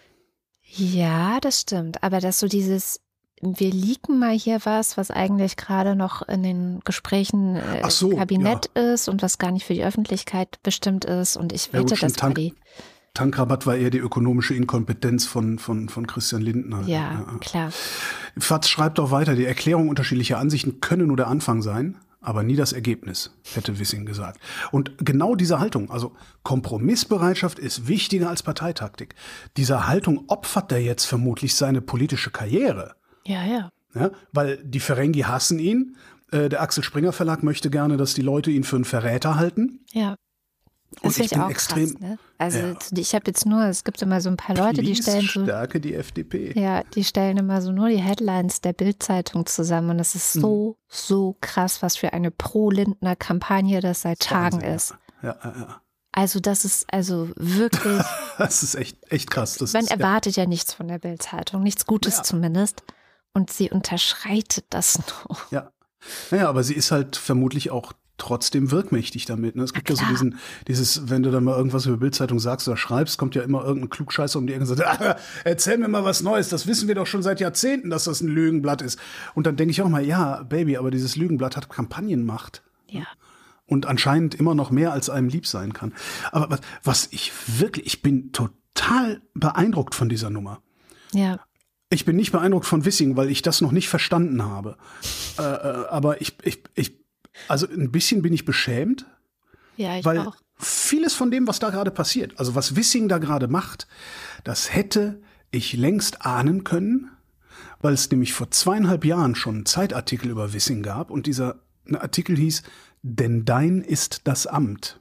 Ja, das stimmt. Aber dass so dieses, wir leaken mal hier was eigentlich gerade noch in den Gesprächen im Kabinett ist und was gar nicht für die Öffentlichkeit bestimmt ist. Und ich wette, das war die... Tankrabatt war eher die ökonomische Inkompetenz von Christian Lindner. Ja, klar. FAZ schreibt auch weiter, die Erklärung unterschiedlicher Ansichten könne nur der Anfang sein, aber nie das Ergebnis, hätte Wissing gesagt. Und genau diese Haltung, also Kompromissbereitschaft ist wichtiger als Parteitaktik. Dieser Haltung opfert er jetzt vermutlich seine politische Karriere. Ja. Ja, weil die Ferengi hassen ihn. Der Axel Springer Verlag möchte gerne, dass die Leute ihn für einen Verräter halten. Ja. Das finde ich auch extrem krass, ne? Also ich habe jetzt nur, es gibt immer so ein paar Leute, die stellen so, stärke die FDP. Ja, die stellen immer so nur die Headlines der Bild-Zeitung zusammen und es ist so krass, was für eine Pro-Lindner-Kampagne das seit Tagen ist. Ja. Also das ist also wirklich... Das ist echt krass. Man erwartet ja nichts von der Bild-Zeitung, nichts Gutes zumindest. Und sie unterschreitet das noch. Ja. Naja, aber sie ist halt vermutlich auch trotzdem wirkmächtig damit. Ne? Es gibt ja so dieses, wenn du dann mal irgendwas über Bild-Zeitung sagst oder schreibst, kommt ja immer irgendein Klugscheißer um die Ecke und sagt, erzähl mir mal was Neues, das wissen wir doch schon seit Jahrzehnten, dass das ein Lügenblatt ist. Und dann denke ich auch mal, ja, Baby, aber dieses Lügenblatt hat Kampagnenmacht. Ja. Und anscheinend immer noch mehr, als einem lieb sein kann. Aber ich bin total beeindruckt von dieser Nummer. Ja. Ich bin nicht beeindruckt von Wissing, weil ich das noch nicht verstanden habe. Aber also ein bisschen bin ich beschämt. Ja, ich weil auch. Vieles von dem, was da gerade passiert, also was Wissing da gerade macht, das hätte ich längst ahnen können, weil es nämlich vor 2,5 Jahren schon einen Zeitartikel über Wissing gab und dieser Artikel hieß, denn dein ist das Amt.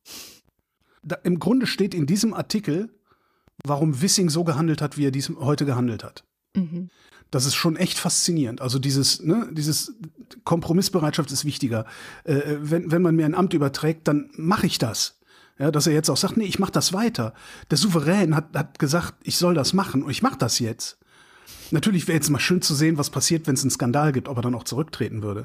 Im Grunde steht in diesem Artikel, warum Wissing so gehandelt hat, wie er heute gehandelt hat. Mhm. Das ist schon echt faszinierend. Also dieses Kompromissbereitschaft ist wichtiger. Wenn man mir ein Amt überträgt, dann mache ich das. Ja, dass er jetzt auch sagt, nee, ich mache das weiter. Der Souverän hat gesagt, ich soll das machen und ich mache das jetzt. Natürlich wäre jetzt mal schön zu sehen, was passiert, wenn es einen Skandal gibt, ob er dann auch zurücktreten würde.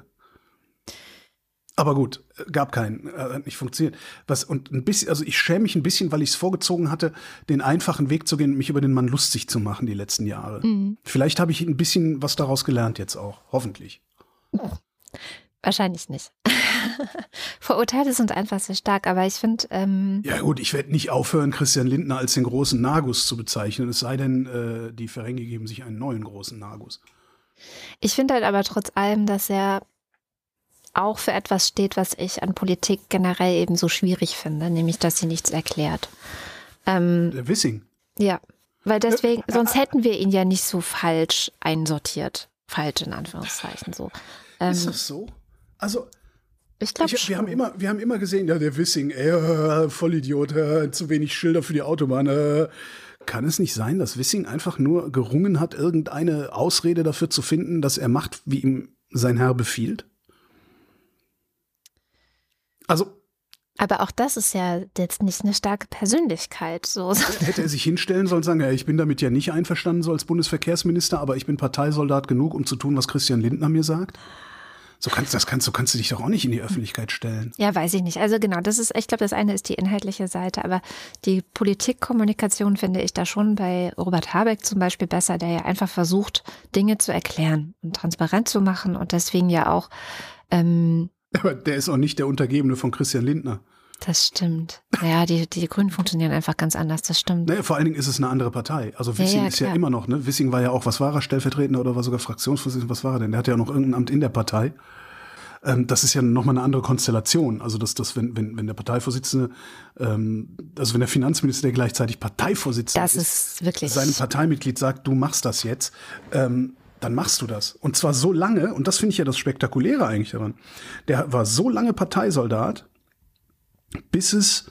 Aber gut, gab keinen, hat nicht funktioniert. Also ich schäme mich ein bisschen, weil ich es vorgezogen hatte, den einfachen Weg zu gehen und mich über den Mann lustig zu machen die letzten Jahre. Mhm. Vielleicht habe ich ein bisschen was daraus gelernt jetzt auch, hoffentlich. Wahrscheinlich nicht. Vorurteile sind einfach sehr stark, aber ich finde... Ja gut, ich werde nicht aufhören, Christian Lindner als den großen Nagus zu bezeichnen, es sei denn, die Ferengi geben sich einen neuen großen Nagus. Ich finde halt aber trotz allem, dass er auch für etwas steht, was ich an Politik generell eben so schwierig finde, nämlich, dass sie nichts erklärt. Der Wissing. Ja, weil deswegen, sonst hätten wir ihn ja nicht so falsch einsortiert. Falsch in Anführungszeichen so. Ist das so? Also, ich glaube schon. Wir haben immer gesehen, ja, der Wissing, Vollidiot, zu wenig Schilder für die Autobahn. Kann es nicht sein, dass Wissing einfach nur gerungen hat, irgendeine Ausrede dafür zu finden, dass er macht, wie ihm sein Herr befiehlt? Also, aber auch das ist ja jetzt nicht eine starke Persönlichkeit. So. Hätte er sich hinstellen sollen und sagen, ja, ich bin damit ja nicht einverstanden, so als Bundesverkehrsminister, aber ich bin Parteisoldat genug, um zu tun, was Christian Lindner mir sagt? So kannst du dich doch auch nicht in die Öffentlichkeit stellen. Ja, weiß ich nicht. Also genau, ich glaube, das eine ist die inhaltliche Seite, aber die Politikkommunikation finde ich da schon bei Robert Habeck zum Beispiel besser, der ja einfach versucht, Dinge zu erklären und transparent zu machen und deswegen ja auch aber der ist auch nicht der Untergebene von Christian Lindner. Das stimmt. Ja, die Grünen funktionieren einfach ganz anders, das stimmt. Naja, vor allen Dingen ist es eine andere Partei. Also Wissing ist ja immer noch, ne? Wissing war ja auch, was war er, Stellvertretender oder war sogar Fraktionsvorsitzender, was war er denn? Der hatte ja noch irgendein Amt in der Partei. Das ist ja nochmal eine andere Konstellation. Also wenn der Parteivorsitzende, also wenn der Finanzminister, der gleichzeitig Parteivorsitzender ist wirklich seinem Parteimitglied sagt, du machst das jetzt, dann machst du das. Und zwar so lange, und das finde ich ja das Spektakuläre eigentlich daran, der war so lange Parteisoldat, bis es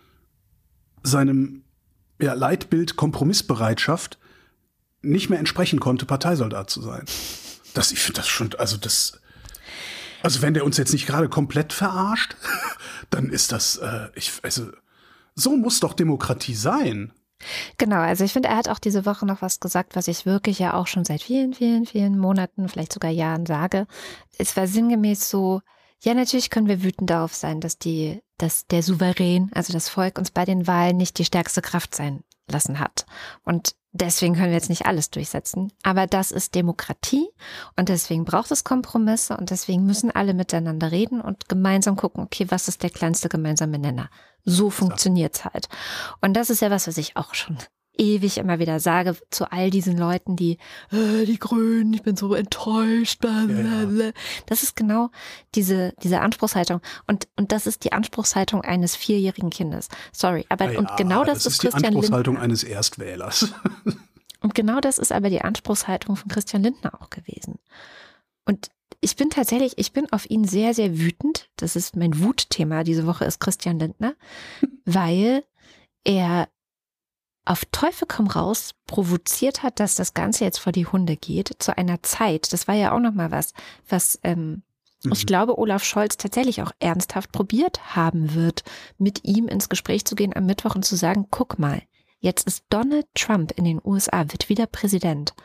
seinem Leitbild Kompromissbereitschaft nicht mehr entsprechen konnte, Parteisoldat zu sein. Ich finde das schon, also wenn der uns jetzt nicht gerade komplett verarscht, dann ist das, so muss doch Demokratie sein. Genau, also ich finde, er hat auch diese Woche noch was gesagt, was ich wirklich ja auch schon seit vielen, vielen, vielen Monaten, vielleicht sogar Jahren sage. Es war sinngemäß so, ja, natürlich können wir wütend darauf sein, dass der Souverän, also das Volk, uns bei den Wahlen nicht die stärkste Kraft sein lassen hat. Und deswegen können wir jetzt nicht alles durchsetzen. Aber das ist Demokratie und deswegen braucht es Kompromisse und deswegen müssen alle miteinander reden und gemeinsam gucken, okay, was ist der kleinste gemeinsame Nenner? So funktioniert's halt. Und das ist ja was ich auch schon ewig immer wieder sage zu all diesen Leuten, die Grünen, ich bin so enttäuscht. Blablabla. Das ist genau diese Anspruchshaltung. Und das ist die Anspruchshaltung eines 4-jährigen Kindes. Sorry, aber und genau das ist Christian Lindner. Die Anspruchshaltung eines Erstwählers. Und genau das ist aber die Anspruchshaltung von Christian Lindner auch gewesen. Und ich bin auf ihn sehr, sehr wütend. Das ist mein Wutthema diese Woche, ist Christian Lindner, weil er auf Teufel komm raus provoziert hat, dass das Ganze jetzt vor die Hunde geht, zu einer Zeit, das war ja auch nochmal was ich glaube, Olaf Scholz tatsächlich auch ernsthaft probiert haben wird, mit ihm ins Gespräch zu gehen am Mittwoch und zu sagen, guck mal, jetzt ist Donald Trump in den USA, wird wieder Präsident.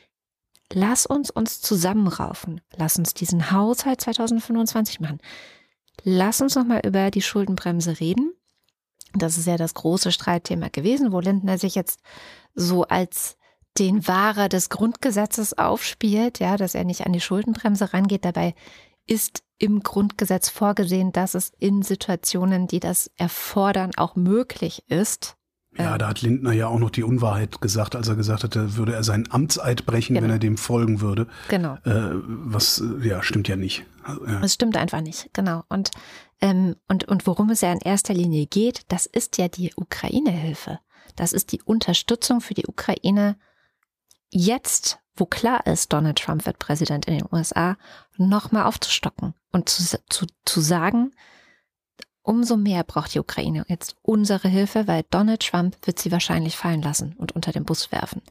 Lass uns zusammenraufen. Lass uns diesen Haushalt 2025 machen. Lass uns nochmal über die Schuldenbremse reden. Das ist ja das große Streitthema gewesen, wo Lindner sich jetzt so als den Wahrer des Grundgesetzes aufspielt, ja, dass er nicht an die Schuldenbremse rangeht. Dabei ist im Grundgesetz vorgesehen, dass es in Situationen, die das erfordern, auch möglich ist. Ja, da hat Lindner ja auch noch die Unwahrheit gesagt, als er gesagt hat, würde er seinen Amtseid brechen, genau, wenn er dem folgen würde. Genau. Was, stimmt ja nicht. Ja. Es stimmt einfach nicht, genau. Und worum es ja in erster Linie geht, das ist ja die Ukraine-Hilfe. Das ist die Unterstützung für die Ukraine jetzt, wo klar ist, Donald Trump wird Präsident in den USA, nochmal aufzustocken und zu sagen, umso mehr braucht die Ukraine jetzt unsere Hilfe, weil Donald Trump wird sie wahrscheinlich fallen lassen und unter den Bus werfen.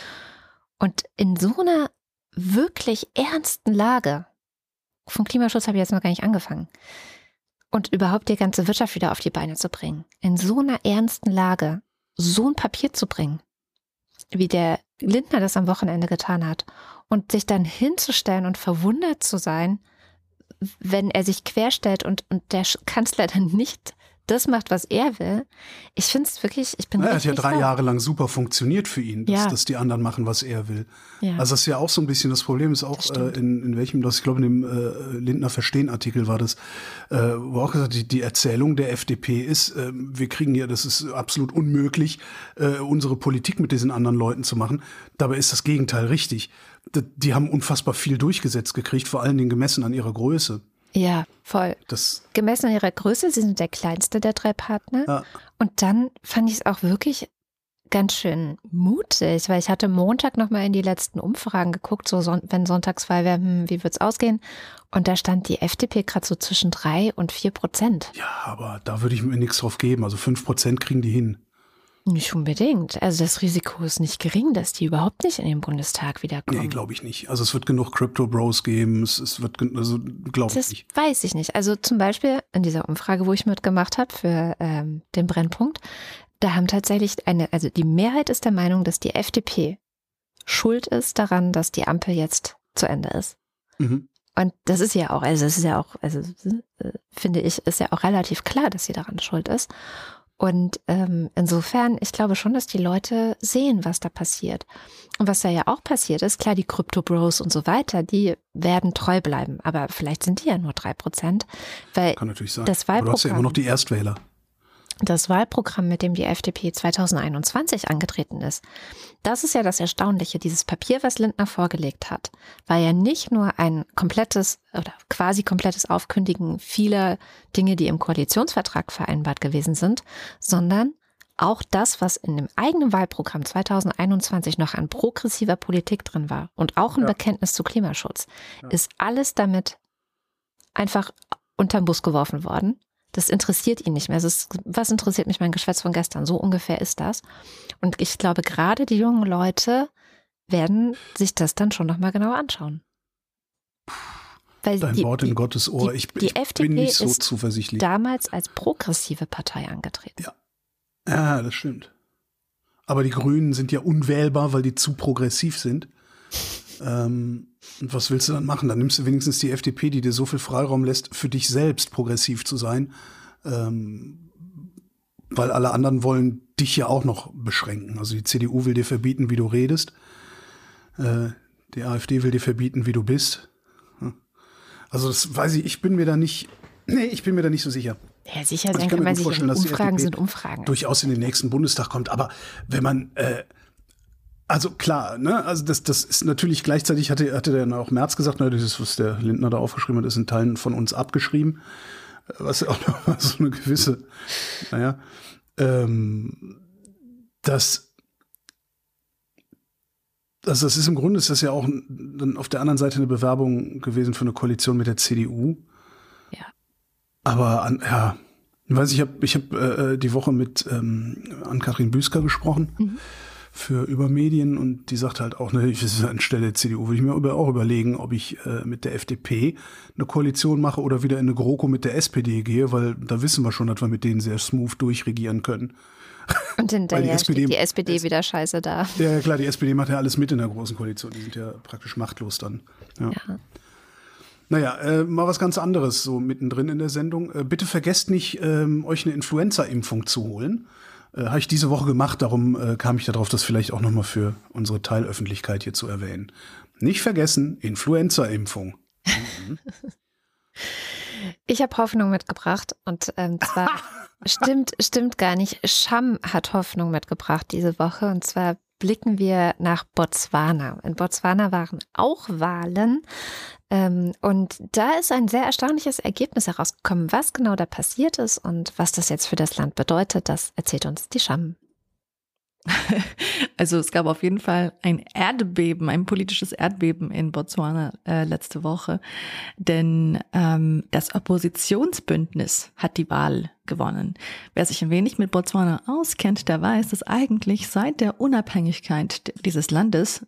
Und in so einer wirklich ernsten Lage, vom Klimaschutz habe ich jetzt noch gar nicht angefangen, und überhaupt die ganze Wirtschaft wieder auf die Beine zu bringen, in so einer ernsten Lage so ein Papier zu bringen, wie der Lindner das am Wochenende getan hat, und sich dann hinzustellen und verwundert zu sein, wenn er sich querstellt und der Kanzler dann nicht das macht, was er will. Ich finde es wirklich, er hat ja 3 Jahre lang super funktioniert für ihn, dass die anderen machen, was er will. Ja. Also das ist ja auch so ein bisschen das Problem, ist auch in welchem, ich glaube in dem Lindner Verstehen-Artikel war das, wo auch gesagt, die Erzählung der FDP ist, wir kriegen ja, das ist absolut unmöglich, unsere Politik mit diesen anderen Leuten zu machen. Dabei ist das Gegenteil richtig. Die haben unfassbar viel durchgesetzt gekriegt, vor allen Dingen gemessen an ihrer Größe. Ja, voll. Gemessen an ihrer Größe, sie sind der kleinste der 3 Partner. Ja. Und dann fand ich es auch wirklich ganz schön mutig, weil ich hatte Montag nochmal in die letzten Umfragen geguckt, so wenn Sonntagswahl wäre, wie wird's ausgehen? Und da stand die FDP gerade so zwischen 3% und 4%. Ja, aber da würde ich mir nichts drauf geben. Also 5% kriegen die hin. Nicht unbedingt. Also das Risiko ist nicht gering, dass die überhaupt nicht in den Bundestag wiederkommen. Nee, glaube ich nicht. Also es wird genug Crypto-Bros geben. Es wird, also glaube ich nicht. Das weiß ich nicht. Also zum Beispiel in dieser Umfrage, wo ich mitgemacht habe für den Brennpunkt, da haben tatsächlich also die Mehrheit ist der Meinung, dass die FDP schuld ist daran, dass die Ampel jetzt zu Ende ist. Mhm. Und das ist ja auch, finde ich, ist ja auch relativ klar, dass sie daran schuld ist. Und insofern, ich glaube schon, dass die Leute sehen, was da passiert. Und was da ja auch passiert ist, klar, die Crypto-Bros und so weiter, die werden treu bleiben. Aber vielleicht sind die ja nur 3%. Weil kann natürlich sein. Das Wahlprogramm, aber du hast ja immer noch die Erstwähler. das Wahlprogramm, mit dem die FDP 2021 angetreten ist, das ist ja das Erstaunliche. Dieses Papier, was Lindner vorgelegt hat, war ja nicht nur ein komplettes oder quasi komplettes Aufkündigen vieler Dinge, die im Koalitionsvertrag vereinbart gewesen sind, sondern auch das, was in dem eigenen Wahlprogramm 2021 noch an progressiver Politik drin war und auch ein Bekenntnis zu Klimaschutz, ist alles damit einfach unterm Bus geworfen worden. Das interessiert ihn nicht mehr. Was interessiert mich mein Geschwätz von gestern? So ungefähr ist das. Und ich glaube, gerade die jungen Leute werden sich das dann schon nochmal genauer anschauen. Weil Dein Wort in Gottes Ohr. Ich bin nicht so zuversichtlich. Damals als progressive Partei angetreten. Ja, das stimmt. Aber die Grünen sind ja unwählbar, weil die zu progressiv sind. Und was willst du dann machen? Dann nimmst du wenigstens die FDP, die dir so viel Freiraum lässt, für dich selbst progressiv zu sein. Weil alle anderen wollen dich ja auch noch beschränken. Also die CDU will dir verbieten, wie du redest. Die AfD will dir verbieten, wie du bist. Also das weiß ich bin mir da nicht so sicher. Ja, sicher sein kann man sich nicht. Umfragen sind Umfragen. Durchaus in den nächsten Bundestag kommt. Aber wenn man also klar, ne, also das ist natürlich gleichzeitig, hatte dann auch Merz gesagt, ne, dieses, was der Lindner da aufgeschrieben hat, ist in Teilen von uns abgeschrieben, was ja auch noch so eine gewisse, das ist im Grunde, ist das ja auch dann auf der anderen Seite eine Bewerbung gewesen für eine Koalition mit der CDU. Ja. Aber ich habe die Woche mit Ann-Kathrin Büsker gesprochen. Für Übermedien und die sagt halt auch, anstelle der CDU würde ich mir auch überlegen, ob ich mit der FDP eine Koalition mache oder wieder in eine GroKo mit der SPD gehe, weil da wissen wir schon, dass wir mit denen sehr smooth durchregieren können. Und hinterher steht die SPD wieder scheiße da. Ja, klar, die SPD macht ja alles mit in der großen Koalition, die sind ja praktisch machtlos dann. Ja. Naja, mal was ganz anderes, so mittendrin in der Sendung. Bitte vergesst nicht, euch eine Influenza-Impfung zu holen. Habe ich diese Woche gemacht, darum kam ich darauf, das vielleicht auch nochmal für unsere Teilöffentlichkeit hier zu erwähnen. Nicht vergessen, Influenza-Impfung. Ich habe Hoffnung mitgebracht und zwar stimmt gar nicht. Scham hat Hoffnung mitgebracht diese Woche und zwar blicken wir nach Botswana. In Botswana waren auch Wahlen und da ist ein sehr erstaunliches Ergebnis herausgekommen. Was genau da passiert ist und was das jetzt für das Land bedeutet, das erzählt uns die Scham. Also es gab auf jeden Fall ein Erdbeben, ein politisches Erdbeben in Botswana letzte Woche, denn das Oppositionsbündnis hat die Wahl gewonnen. Wer sich ein wenig mit Botswana auskennt, der weiß, dass eigentlich seit der Unabhängigkeit dieses Landes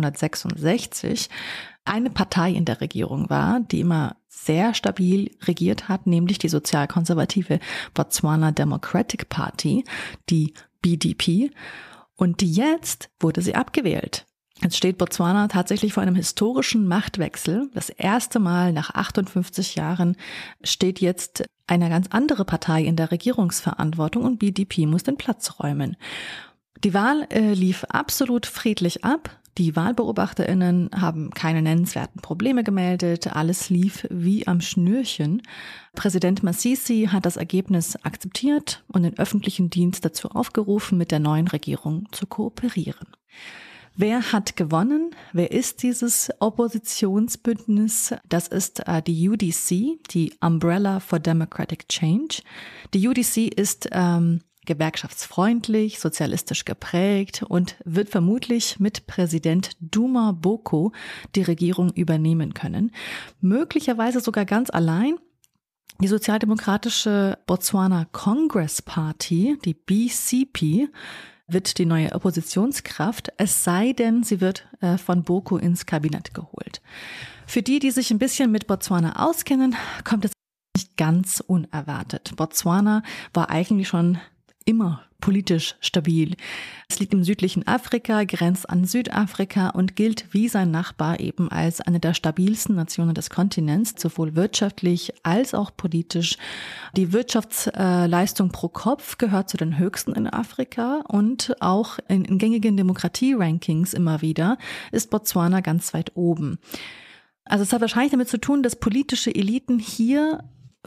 1966 eine Partei in der Regierung war, die immer sehr stabil regiert hat, nämlich die sozialkonservative Botswana Democratic Party, die BDP, und jetzt wurde sie abgewählt. Jetzt steht Botswana tatsächlich vor einem historischen Machtwechsel. Das erste Mal nach 58 Jahren steht jetzt eine ganz andere Partei in der Regierungsverantwortung und BDP muss den Platz räumen. Die Wahl lief absolut friedlich ab. Die WahlbeobachterInnen haben keine nennenswerten Probleme gemeldet. Alles lief wie am Schnürchen. Präsident Masisi hat das Ergebnis akzeptiert und den öffentlichen Dienst dazu aufgerufen, mit der neuen Regierung zu kooperieren. Wer hat gewonnen? Wer ist dieses Oppositionsbündnis? Das ist die UDC, die Umbrella for Democratic Change. Die UDC ist gewerkschaftsfreundlich, sozialistisch geprägt und wird vermutlich mit Präsident Duma Boko die Regierung übernehmen können. Möglicherweise sogar ganz allein. Die sozialdemokratische Botswana Congress Party, die BCP, wird die neue Oppositionskraft, es sei denn, sie wird von Boko ins Kabinett geholt. Für die sich ein bisschen mit Botswana auskennen, kommt es nicht ganz unerwartet. Botswana war eigentlich schon immer politisch stabil. Es liegt im südlichen Afrika, grenzt an Südafrika und gilt wie sein Nachbar eben als eine der stabilsten Nationen des Kontinents, sowohl wirtschaftlich als auch politisch. Die Wirtschaftsleistung pro Kopf gehört zu den höchsten in Afrika und auch in gängigen Demokratie-Rankings immer wieder ist Botswana ganz weit oben. Also es hat wahrscheinlich damit zu tun, dass politische Eliten hier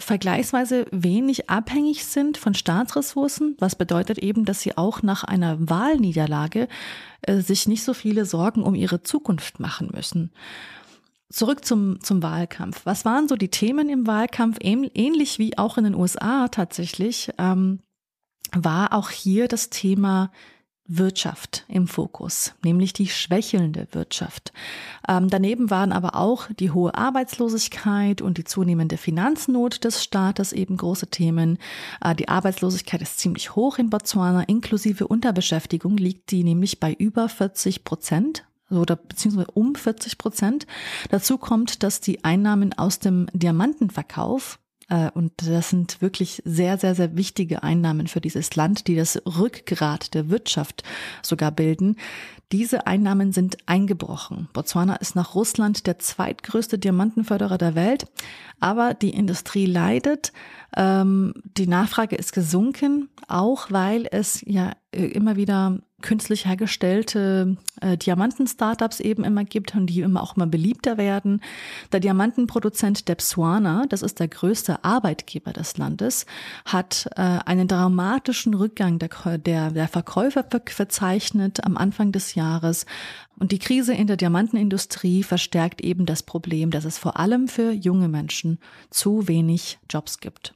vergleichsweise wenig abhängig sind von Staatsressourcen, was bedeutet eben, dass sie auch nach einer Wahlniederlage sich nicht so viele Sorgen um ihre Zukunft machen müssen. Zurück zum Wahlkampf. Was waren so die Themen im Wahlkampf? Ähnlich wie auch in den USA tatsächlich, war auch hier das Thema Wirtschaft im Fokus, nämlich die schwächelnde Wirtschaft. Daneben waren aber auch die hohe Arbeitslosigkeit und die zunehmende Finanznot des Staates eben große Themen. Die Arbeitslosigkeit ist ziemlich hoch in Botswana, inklusive Unterbeschäftigung liegt die nämlich bei über 40%. Oder beziehungsweise um 40%. Dazu kommt, dass die Einnahmen aus dem Diamantenverkauf, und das sind wirklich sehr, sehr, sehr wichtige Einnahmen für dieses Land, die das Rückgrat der Wirtschaft sogar bilden. Diese Einnahmen sind eingebrochen. Botswana ist nach Russland der zweitgrößte Diamantenförderer der Welt, aber die Industrie leidet. Die Nachfrage ist gesunken, auch weil es ja immer wieder künstlich hergestellte Diamanten-Startups eben immer gibt und die immer auch immer beliebter werden. Der Diamantenproduzent Debswana, das ist der größte Arbeitgeber des Landes, hat einen dramatischen Rückgang der Verkäufer verzeichnet am Anfang des Jahres. Und die Krise in der Diamantenindustrie verstärkt eben das Problem, dass es vor allem für junge Menschen zu wenig Jobs gibt.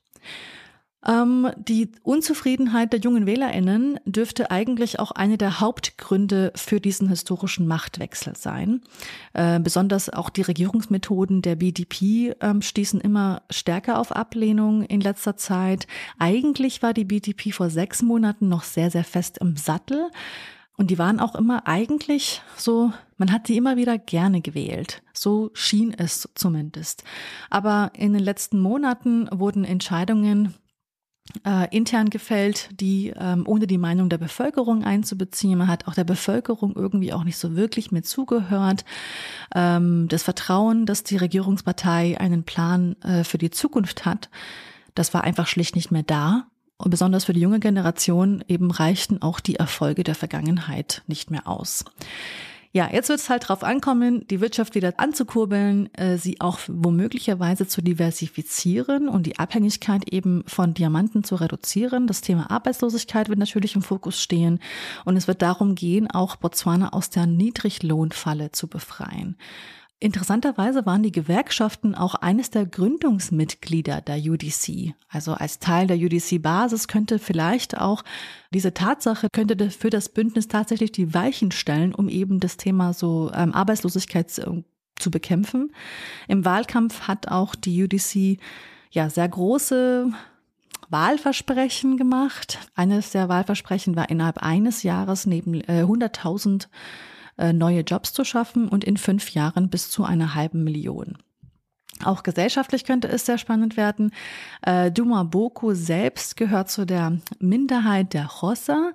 Die Unzufriedenheit der jungen WählerInnen dürfte eigentlich auch eine der Hauptgründe für diesen historischen Machtwechsel sein. Besonders auch die Regierungsmethoden der BDP stießen immer stärker auf Ablehnung in letzter Zeit. Eigentlich war die BDP vor 6 Monaten noch sehr, sehr fest im Sattel. Und die waren auch immer eigentlich so, man hat die immer wieder gerne gewählt. So schien es zumindest. Aber in den letzten Monaten wurden Entscheidungen intern gefällt, die ohne die Meinung der Bevölkerung einzubeziehen. Man hat auch der Bevölkerung irgendwie auch nicht so wirklich mehr zugehört. Das Vertrauen, dass die Regierungspartei einen Plan für die Zukunft hat, das war einfach schlicht nicht mehr da. Und besonders für die junge Generation eben reichten auch die Erfolge der Vergangenheit nicht mehr aus. Ja, jetzt wird es halt drauf ankommen, die Wirtschaft wieder anzukurbeln, sie auch womöglicherweise zu diversifizieren und die Abhängigkeit eben von Diamanten zu reduzieren. Das Thema Arbeitslosigkeit wird natürlich im Fokus stehen und es wird darum gehen, auch Botswana aus der Niedriglohnfalle zu befreien. Interessanterweise waren die Gewerkschaften auch eines der Gründungsmitglieder der UDC. Also als Teil der UDC-Basis könnte vielleicht auch diese Tatsache könnte für das Bündnis tatsächlich die Weichen stellen, um eben das Thema so Arbeitslosigkeit zu bekämpfen. Im Wahlkampf hat auch die UDC ja sehr große Wahlversprechen gemacht. Eines der Wahlversprechen war innerhalb eines Jahres neben 100.000 neue Jobs zu schaffen und in 5 Jahren bis zu 500.000. Auch gesellschaftlich könnte es sehr spannend werden. Duma Boko selbst gehört zu der Minderheit der Xhosa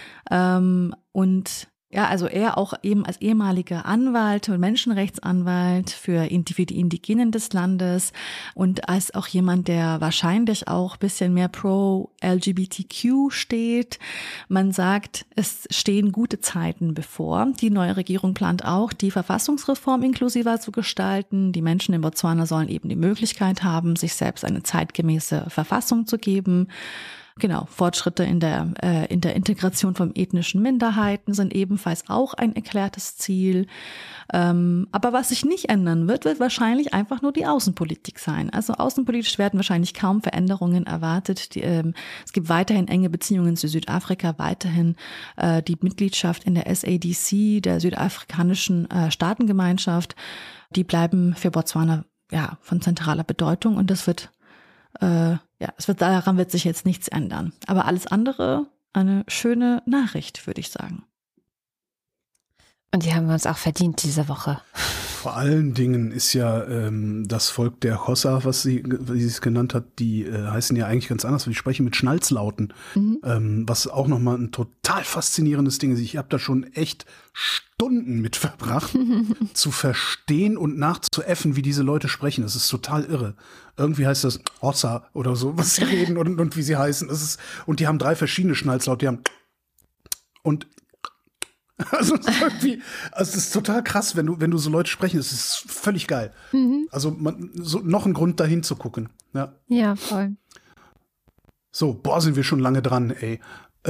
und ja, also er auch eben als ehemaliger Anwalt und Menschenrechtsanwalt für die Indigenen des Landes und als auch jemand, der wahrscheinlich auch ein bisschen mehr pro LGBTQ steht. Man sagt, es stehen gute Zeiten bevor. Die neue Regierung plant auch, die Verfassungsreform inklusiver zu gestalten. Die Menschen in Botswana sollen eben die Möglichkeit haben, sich selbst eine zeitgemäße Verfassung zu geben. Genau, Fortschritte in der Integration von ethnischen Minderheiten sind ebenfalls auch ein erklärtes Ziel. Aber was sich nicht ändern wird wahrscheinlich einfach nur die Außenpolitik sein. Also außenpolitisch werden wahrscheinlich kaum Veränderungen erwartet. Es gibt weiterhin enge Beziehungen zu Südafrika, weiterhin die Mitgliedschaft in der SADC, der südafrikanischen Staatengemeinschaft. Die bleiben für Botswana ja von zentraler Bedeutung und das wird daran wird sich jetzt nichts ändern. Aber alles andere, eine schöne Nachricht, würde ich sagen. Und die haben wir uns auch verdient diese Woche. Vor allen Dingen ist ja das Volk der Xhosa, wie sie es genannt hat, die heißen ja eigentlich ganz anders. Die sprechen mit Schnalzlauten, was auch nochmal ein total faszinierendes Ding ist. Ich habe da schon echt Stunden mit verbracht, zu verstehen und nachzuäffen, wie diese Leute sprechen. Das ist total irre. Irgendwie heißt das Xhosa oder so, was sie reden und wie sie heißen. Und die haben 3 verschiedene Schnalzlaute. Die haben und Also es ist total krass, wenn du so Leute sprechen, es ist völlig geil. Also noch ein Grund, dahin zu gucken. Ja, voll. So, sind wir schon lange dran, ey.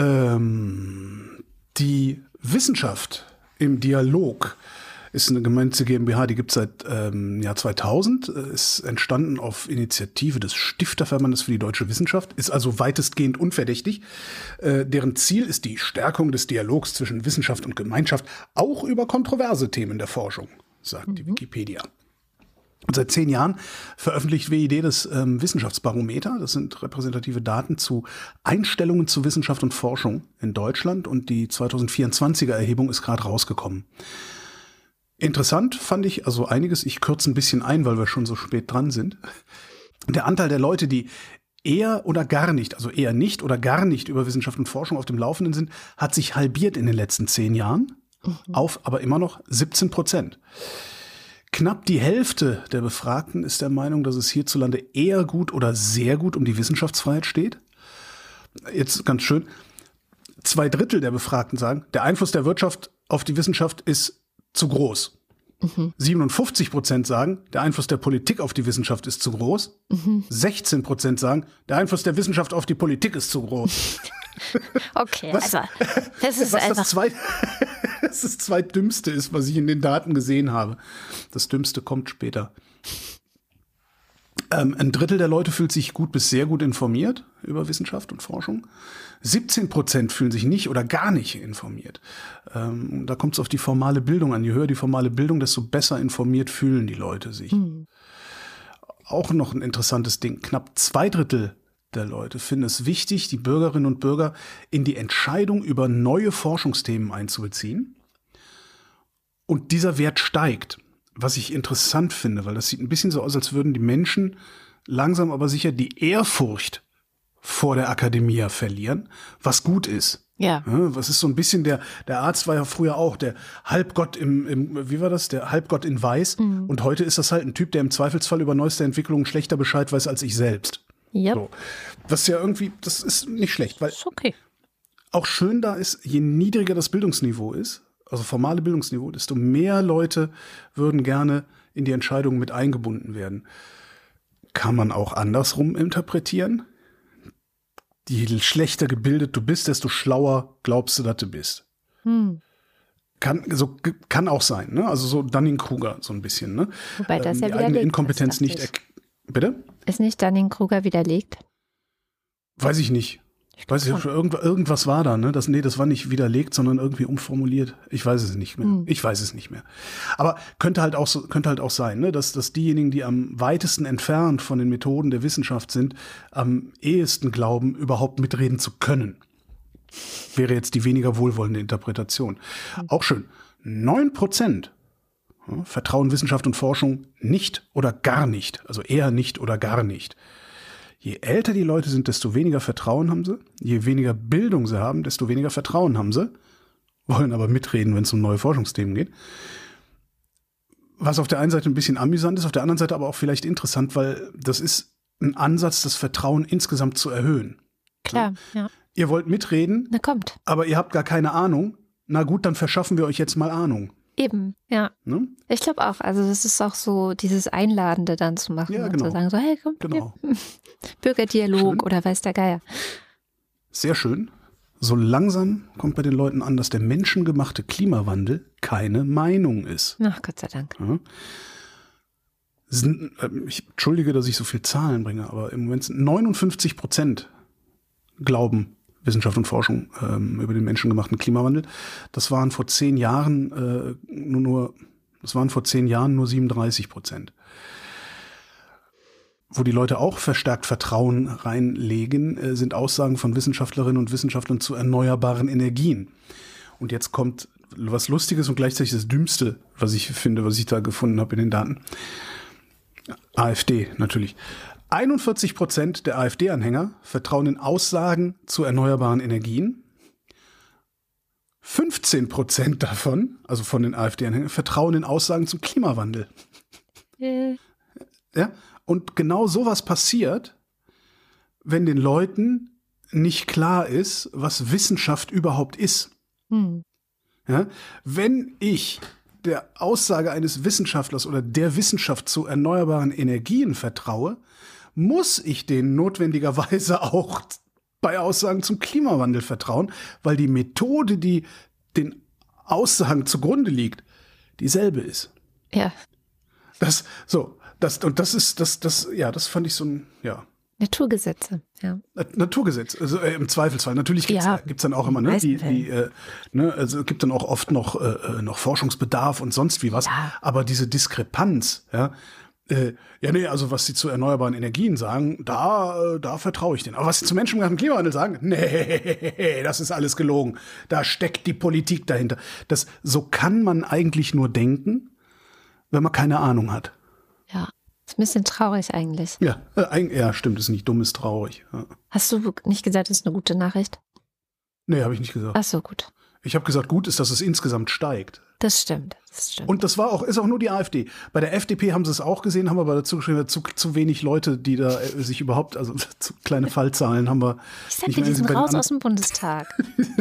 Die Wissenschaft im Dialog ist eine gemeinnützige GmbH, die gibt es seit Jahr 2000, ist entstanden auf Initiative des Stifterverbandes für die deutsche Wissenschaft, ist also weitestgehend unverdächtig. Deren Ziel ist die Stärkung des Dialogs zwischen Wissenschaft und Gemeinschaft, auch über kontroverse Themen der Forschung, sagt die Wikipedia. Und seit 10 Jahren veröffentlicht WID das Wissenschaftsbarometer. Das sind repräsentative Daten zu Einstellungen zu Wissenschaft und Forschung in Deutschland. Und die 2024er Erhebung ist gerade rausgekommen. Interessant fand ich, also einiges, ich kürze ein bisschen ein, weil wir schon so spät dran sind. Der Anteil der Leute, die eher oder gar nicht, also eher nicht oder gar nicht über Wissenschaft und Forschung auf dem Laufenden sind, hat sich halbiert in den letzten 10 Jahren auf aber immer noch 17%. Knapp die Hälfte der Befragten ist der Meinung, dass es hierzulande eher gut oder sehr gut um die Wissenschaftsfreiheit steht. Jetzt ganz schön, 2/3 der Befragten sagen, der Einfluss der Wirtschaft auf die Wissenschaft ist zu groß. 57% sagen, der Einfluss der Politik auf die Wissenschaft ist zu groß. 16% sagen, der Einfluss der Wissenschaft auf die Politik ist zu groß. Okay, also das ist was einfach... das Zweitdümmste ist, was ich in den Daten gesehen habe. Das Dümmste kommt später. 1/3 der Leute fühlt sich gut bis sehr gut informiert über Wissenschaft und Forschung. 17% fühlen sich nicht oder gar nicht informiert. Da kommt es auf die formale Bildung an. Je höher die formale Bildung, desto besser informiert fühlen die Leute sich. Auch noch ein interessantes Ding. Knapp 2/3 der Leute finden es wichtig, die Bürgerinnen und Bürger in die Entscheidung über neue Forschungsthemen einzubeziehen. Und dieser Wert steigt, was ich interessant finde, weil das sieht ein bisschen so aus, als würden die Menschen langsam aber sicher die Ehrfurcht vor der Akademie verlieren, was gut ist. Ja. Was ist so ein bisschen der Arzt war ja früher auch der Halbgott wie war das? Der Halbgott in Weiß. Und heute ist das halt ein Typ, der im Zweifelsfall über neueste Entwicklungen schlechter Bescheid weiß als ich selbst. Yep. So. Was ja irgendwie, das ist nicht schlecht, weil Ist okay. auch schön da ist, je niedriger das Bildungsniveau ist, also formale Bildungsniveau, desto mehr Leute würden gerne in die Entscheidungen mit eingebunden werden. Kann man auch andersrum interpretieren? Je schlechter gebildet du bist, desto schlauer glaubst du, dass du bist. Kann auch sein, ne? Also so Dunning-Kruger so ein bisschen, ne? Wobei das ja die eigene widerlegt Inkompetenz ist, nicht. Bitte? Ist nicht Dunning-Kruger widerlegt? Weiß ich nicht. Weiß ich, irgendwas war da, ne? Das war nicht widerlegt, sondern irgendwie umformuliert. Ich weiß es nicht mehr. Aber könnte halt auch sein, ne? Dass diejenigen, die am weitesten entfernt von den Methoden der Wissenschaft sind, am ehesten glauben, überhaupt mitreden zu können. Wäre jetzt die weniger wohlwollende Interpretation. Auch schön. 9% vertrauen Wissenschaft und Forschung nicht oder gar nicht. Also eher nicht oder gar nicht. Je älter die Leute sind, desto weniger Vertrauen haben sie. Je weniger Bildung sie haben, desto weniger Vertrauen haben sie. Wollen aber mitreden, wenn es um neue Forschungsthemen geht. Was auf der einen Seite ein bisschen amüsant ist, auf der anderen Seite aber auch vielleicht interessant, weil das ist ein Ansatz, das Vertrauen insgesamt zu erhöhen. Klar, ja. Ihr wollt mitreden, Na kommt. aber ihr habt gar keine Ahnung. Na gut, dann verschaffen wir euch jetzt mal Ahnung. Eben, ja. Ne? Ich glaube auch. Also das ist auch so dieses Einladende dann zu machen. Ja, und genau. zu sagen so, hey, komm, Genau. hier. Bürgerdialog Schön. oder weiß der Geier. Sehr schön. So langsam kommt bei den Leuten an, dass der menschengemachte Klimawandel keine Meinung ist. Ach, Gott sei Dank. Ja. Ich entschuldige, dass ich so viel Zahlen bringe, aber im Moment sind 59% glauben Wissenschaft und Forschung über den menschengemachten Klimawandel. Das waren vor 10 Jahren nur 37%. Wo die Leute auch verstärkt Vertrauen reinlegen, sind Aussagen von Wissenschaftlerinnen und Wissenschaftlern zu erneuerbaren Energien. Und jetzt kommt was Lustiges und gleichzeitig das Dümmste, was ich da gefunden habe in den Daten. AfD natürlich. 41% der AfD-Anhänger vertrauen in Aussagen zu erneuerbaren Energien. 15% davon, also von den AfD-Anhängern, vertrauen in Aussagen zum Klimawandel. Ja? Und genau sowas passiert, wenn den Leuten nicht klar ist, was Wissenschaft überhaupt ist. Ja, Ja? Wenn ich der Aussage eines Wissenschaftlers oder der Wissenschaft zu erneuerbaren Energien vertraue, muss ich denen notwendigerweise auch bei Aussagen zum Klimawandel vertrauen, weil die Methode, die den Aussagen zugrunde liegt, dieselbe ist. Ja. Das fand ich so ein, ja. Naturgesetze, ja. Naturgesetz, also im Zweifelsfall. Natürlich gibt's dann auch immer, ne, also es gibt dann auch oft noch Forschungsbedarf und sonst wie was. Ja. Aber diese Diskrepanz, also was sie zu erneuerbaren Energien sagen, da vertraue ich denen. Aber was sie zum menschengemachten Klimawandel sagen, nee, das ist alles gelogen. Da steckt die Politik dahinter. So kann man eigentlich nur denken, wenn man keine Ahnung hat. Ja. Ist ein bisschen traurig eigentlich. Ja, stimmt, ist nicht dumm, ist traurig. Ja. Hast du nicht gesagt, das ist eine gute Nachricht? Nee, habe ich nicht gesagt. Ach so, gut. Ich habe gesagt, gut ist, dass es insgesamt steigt. Das stimmt. Und das ist auch nur die AfD. Bei der FDP haben sie es auch gesehen, haben aber dazu geschrieben, zu wenig Leute, die da sich überhaupt, also zu kleine Fallzahlen haben wir. Ich sag dir, die sind raus aus dem Bundestag.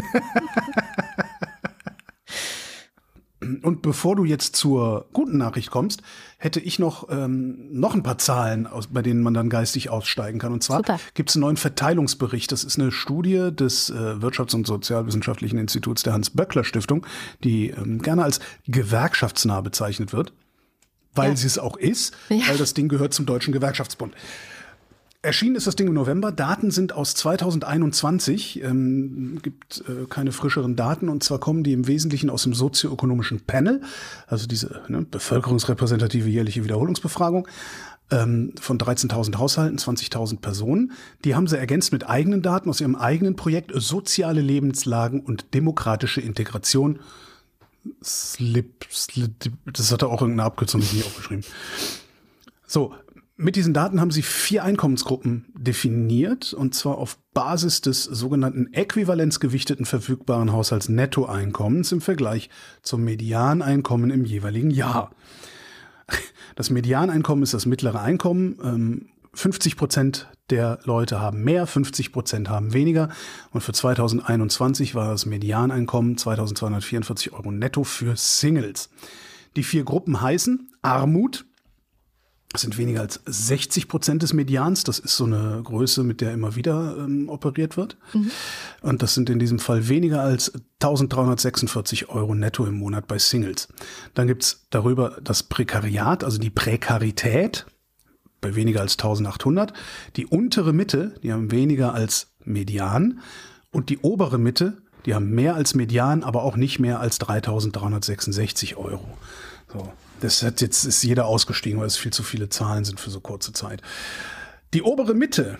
Und bevor du jetzt zur guten Nachricht kommst, hätte ich noch ein paar Zahlen, bei denen man dann geistig aussteigen kann. Und zwar gibt es einen neuen Verteilungsbericht. Das ist eine Studie des Wirtschafts- und Sozialwissenschaftlichen Instituts der Hans-Böckler-Stiftung, die gerne als gewerkschaftsnah bezeichnet wird, weil sie es auch ist, weil das Ding gehört zum Deutschen Gewerkschaftsbund. Erschienen ist das Ding im November. Daten sind aus 2021. Gibt keine frischeren Daten. Und zwar kommen die im Wesentlichen aus dem sozioökonomischen Panel, also diese bevölkerungsrepräsentative jährliche Wiederholungsbefragung von 13.000 Haushalten, 20.000 Personen. Die haben sie ergänzt mit eigenen Daten aus ihrem eigenen Projekt Soziale Lebenslagen und demokratische Integration. Das hat er auch irgendeine Abkürzung nicht aufgeschrieben. So. Mit diesen Daten haben sie 4 Einkommensgruppen definiert, und zwar auf Basis des sogenannten äquivalenzgewichteten verfügbaren Haushaltsnettoeinkommens im Vergleich zum Medianeinkommen im jeweiligen Jahr. Das Medianeinkommen ist das mittlere Einkommen. 50% der Leute haben mehr, 50% haben weniger. Und für 2021 war das Medianeinkommen 2.244 € netto für Singles. Die 4 Gruppen heißen Armut. Das sind weniger als 60% des Medians. Das ist so eine Größe, mit der immer wieder operiert wird. Mhm. Und das sind in diesem Fall weniger als 1.346 € netto im Monat bei Singles. Dann gibt's darüber das Prekariat, also die Prekarität, bei weniger als 1.800. Die untere Mitte, die haben weniger als Median. Und die obere Mitte, die haben mehr als Median, aber auch nicht mehr als 3.366 €. So. Jetzt ist jeder ausgestiegen, weil es viel zu viele Zahlen sind für so kurze Zeit. Die obere Mitte,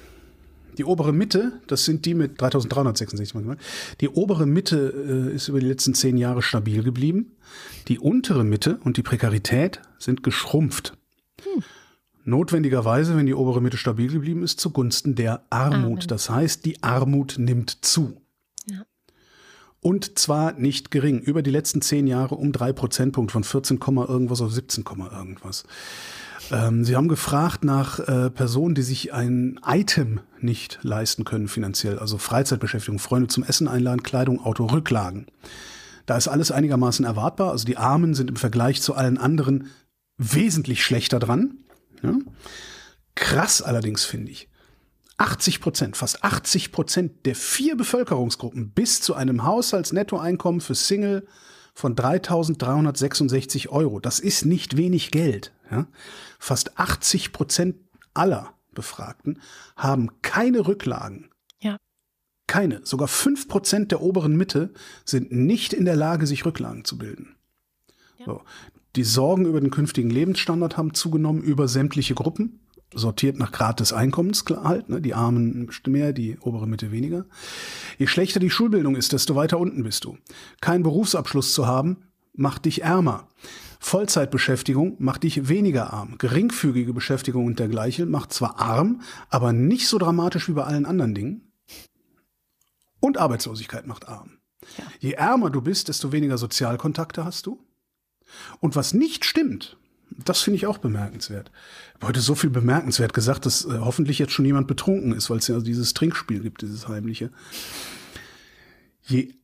das sind die mit 3.366. Die obere Mitte ist über die letzten 10 Jahre stabil geblieben. Die untere Mitte und die Prekarität sind geschrumpft. Notwendigerweise, wenn die obere Mitte stabil geblieben ist, zugunsten der Armut. Das heißt, die Armut nimmt zu. Ja. Und zwar nicht gering. Über die letzten 10 Jahre um 3 Prozentpunkte von 14, irgendwas auf 17, irgendwas. Sie haben gefragt nach Personen, die sich ein Item nicht leisten können finanziell. Also Freizeitbeschäftigung, Freunde zum Essen einladen, Kleidung, Auto, Rücklagen. Da ist alles einigermaßen erwartbar. Also die Armen sind im Vergleich zu allen anderen wesentlich schlechter dran. Ja? Krass allerdings finde ich. 80%, fast 80% der 4 Bevölkerungsgruppen bis zu einem Haushaltsnettoeinkommen für Single von 3.366 €. Das ist nicht wenig Geld. Ja? Fast 80% aller Befragten haben keine Rücklagen. Ja. Keine. Sogar 5% der oberen Mitte sind nicht in der Lage, sich Rücklagen zu bilden. Ja. So. Die Sorgen über den künftigen Lebensstandard haben zugenommen über sämtliche Gruppen. Sortiert nach Grad des Einkommens halt, ne? Die Armen mehr, die obere Mitte weniger. Je schlechter die Schulbildung ist, desto weiter unten bist du. Keinen Berufsabschluss zu haben, macht dich ärmer. Vollzeitbeschäftigung macht dich weniger arm. Geringfügige Beschäftigung und dergleichen macht zwar arm, aber nicht so dramatisch wie bei allen anderen Dingen. Und Arbeitslosigkeit macht arm. Ja. Je ärmer du bist, desto weniger Sozialkontakte hast du. Und was nicht stimmt, das finde ich auch bemerkenswert. Ich habe heute so viel bemerkenswert gesagt, dass hoffentlich jetzt schon jemand betrunken ist, weil es ja dieses Trinkspiel gibt, dieses heimliche. Je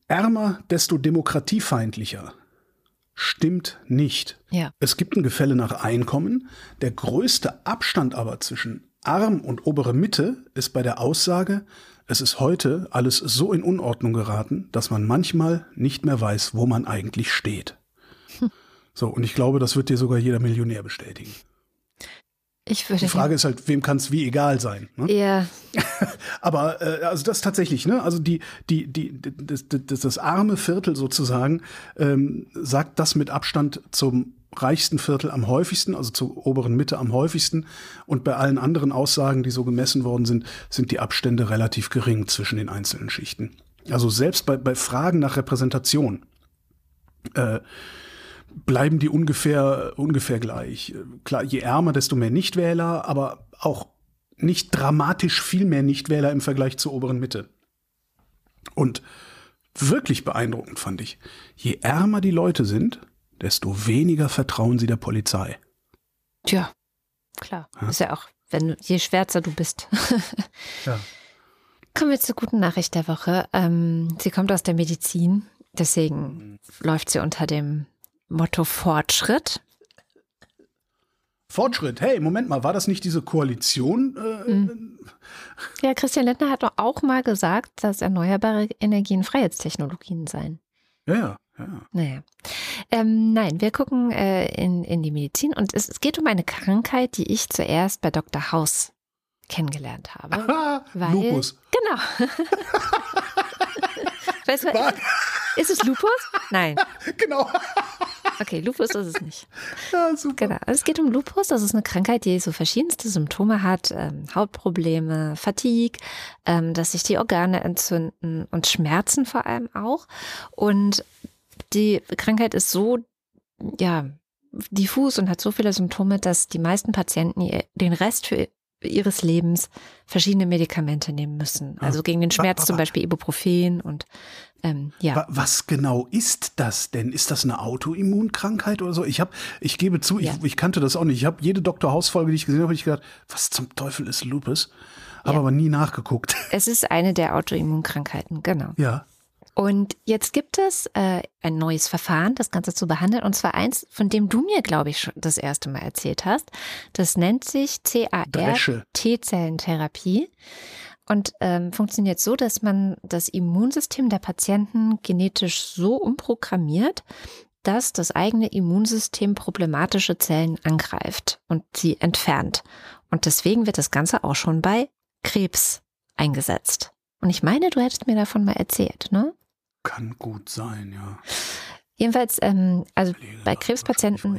ärmer, desto demokratiefeindlicher. Stimmt nicht. Ja. Es gibt ein Gefälle nach Einkommen. Der größte Abstand aber zwischen arm und obere Mitte ist bei der Aussage, es ist heute alles so in Unordnung geraten, dass man manchmal nicht mehr weiß, wo man eigentlich steht. So, und ich glaube, das wird dir sogar jeder Millionär bestätigen. Die Frage ist halt, wem kann es wie egal sein? Ne? Ja. Aber also das tatsächlich, ne? Also das arme Viertel sozusagen sagt das mit Abstand zum reichsten Viertel am häufigsten, also zur oberen Mitte am häufigsten. Und bei allen anderen Aussagen, die so gemessen worden sind, sind die Abstände relativ gering zwischen den einzelnen Schichten. Also selbst bei Fragen nach Repräsentation bleiben die ungefähr gleich. Klar, je ärmer, desto mehr Nichtwähler, aber auch nicht dramatisch viel mehr Nichtwähler im Vergleich zur oberen Mitte. Und wirklich beeindruckend fand ich, je ärmer die Leute sind, desto weniger vertrauen sie der Polizei. Tja, klar. Ja. Ist ja auch, je schwärzer du bist. Ja. Kommen wir zur guten Nachricht der Woche. Sie kommt aus der Medizin, deswegen läuft sie unter dem Motto Fortschritt. Fortschritt, hey, Moment mal, war das nicht diese Koalition? Ja, Christian Lindner hat doch auch mal gesagt, dass erneuerbare Energien Freiheitstechnologien seien. Ja. Naja. Nein, wir gucken in die Medizin und es geht um eine Krankheit, die ich zuerst bei Dr. House kennengelernt habe. Lupus. Genau. Weißt du, ist es Lupus? Nein. Genau. Okay, Lupus ist es nicht. Ja, super. Genau. Es geht um Lupus. Das ist eine Krankheit, die so verschiedenste Symptome hat. Hautprobleme, Fatigue, dass sich die Organe entzünden und Schmerzen vor allem auch. Und die Krankheit ist so, diffus und hat so viele Symptome, dass die meisten Patienten den Rest ihres Lebens verschiedene Medikamente nehmen müssen. Also gegen den Schmerz zum Beispiel Ibuprofen und Was genau ist das denn? Ist das eine Autoimmunkrankheit oder so? Ich gebe zu, ich kannte das auch nicht. Ich habe jede Dr. House-Folge, die ich gesehen habe, ich gedacht, was zum Teufel ist Lupus? Habe aber nie nachgeguckt. Es ist eine der Autoimmunkrankheiten, genau. Ja. Und jetzt gibt es ein neues Verfahren, das Ganze zu behandeln. Und zwar eins, von dem du mir, glaube ich, schon das erste Mal erzählt hast. Das nennt sich CAR-T-Zellentherapie. Und funktioniert so, dass man das Immunsystem der Patienten genetisch so umprogrammiert, dass das eigene Immunsystem problematische Zellen angreift und sie entfernt. Und deswegen wird das Ganze auch schon bei Krebs eingesetzt. Und ich meine, du hättest mir davon mal erzählt, ne? Kann gut sein, ja. Jedenfalls, also bei Krebspatienten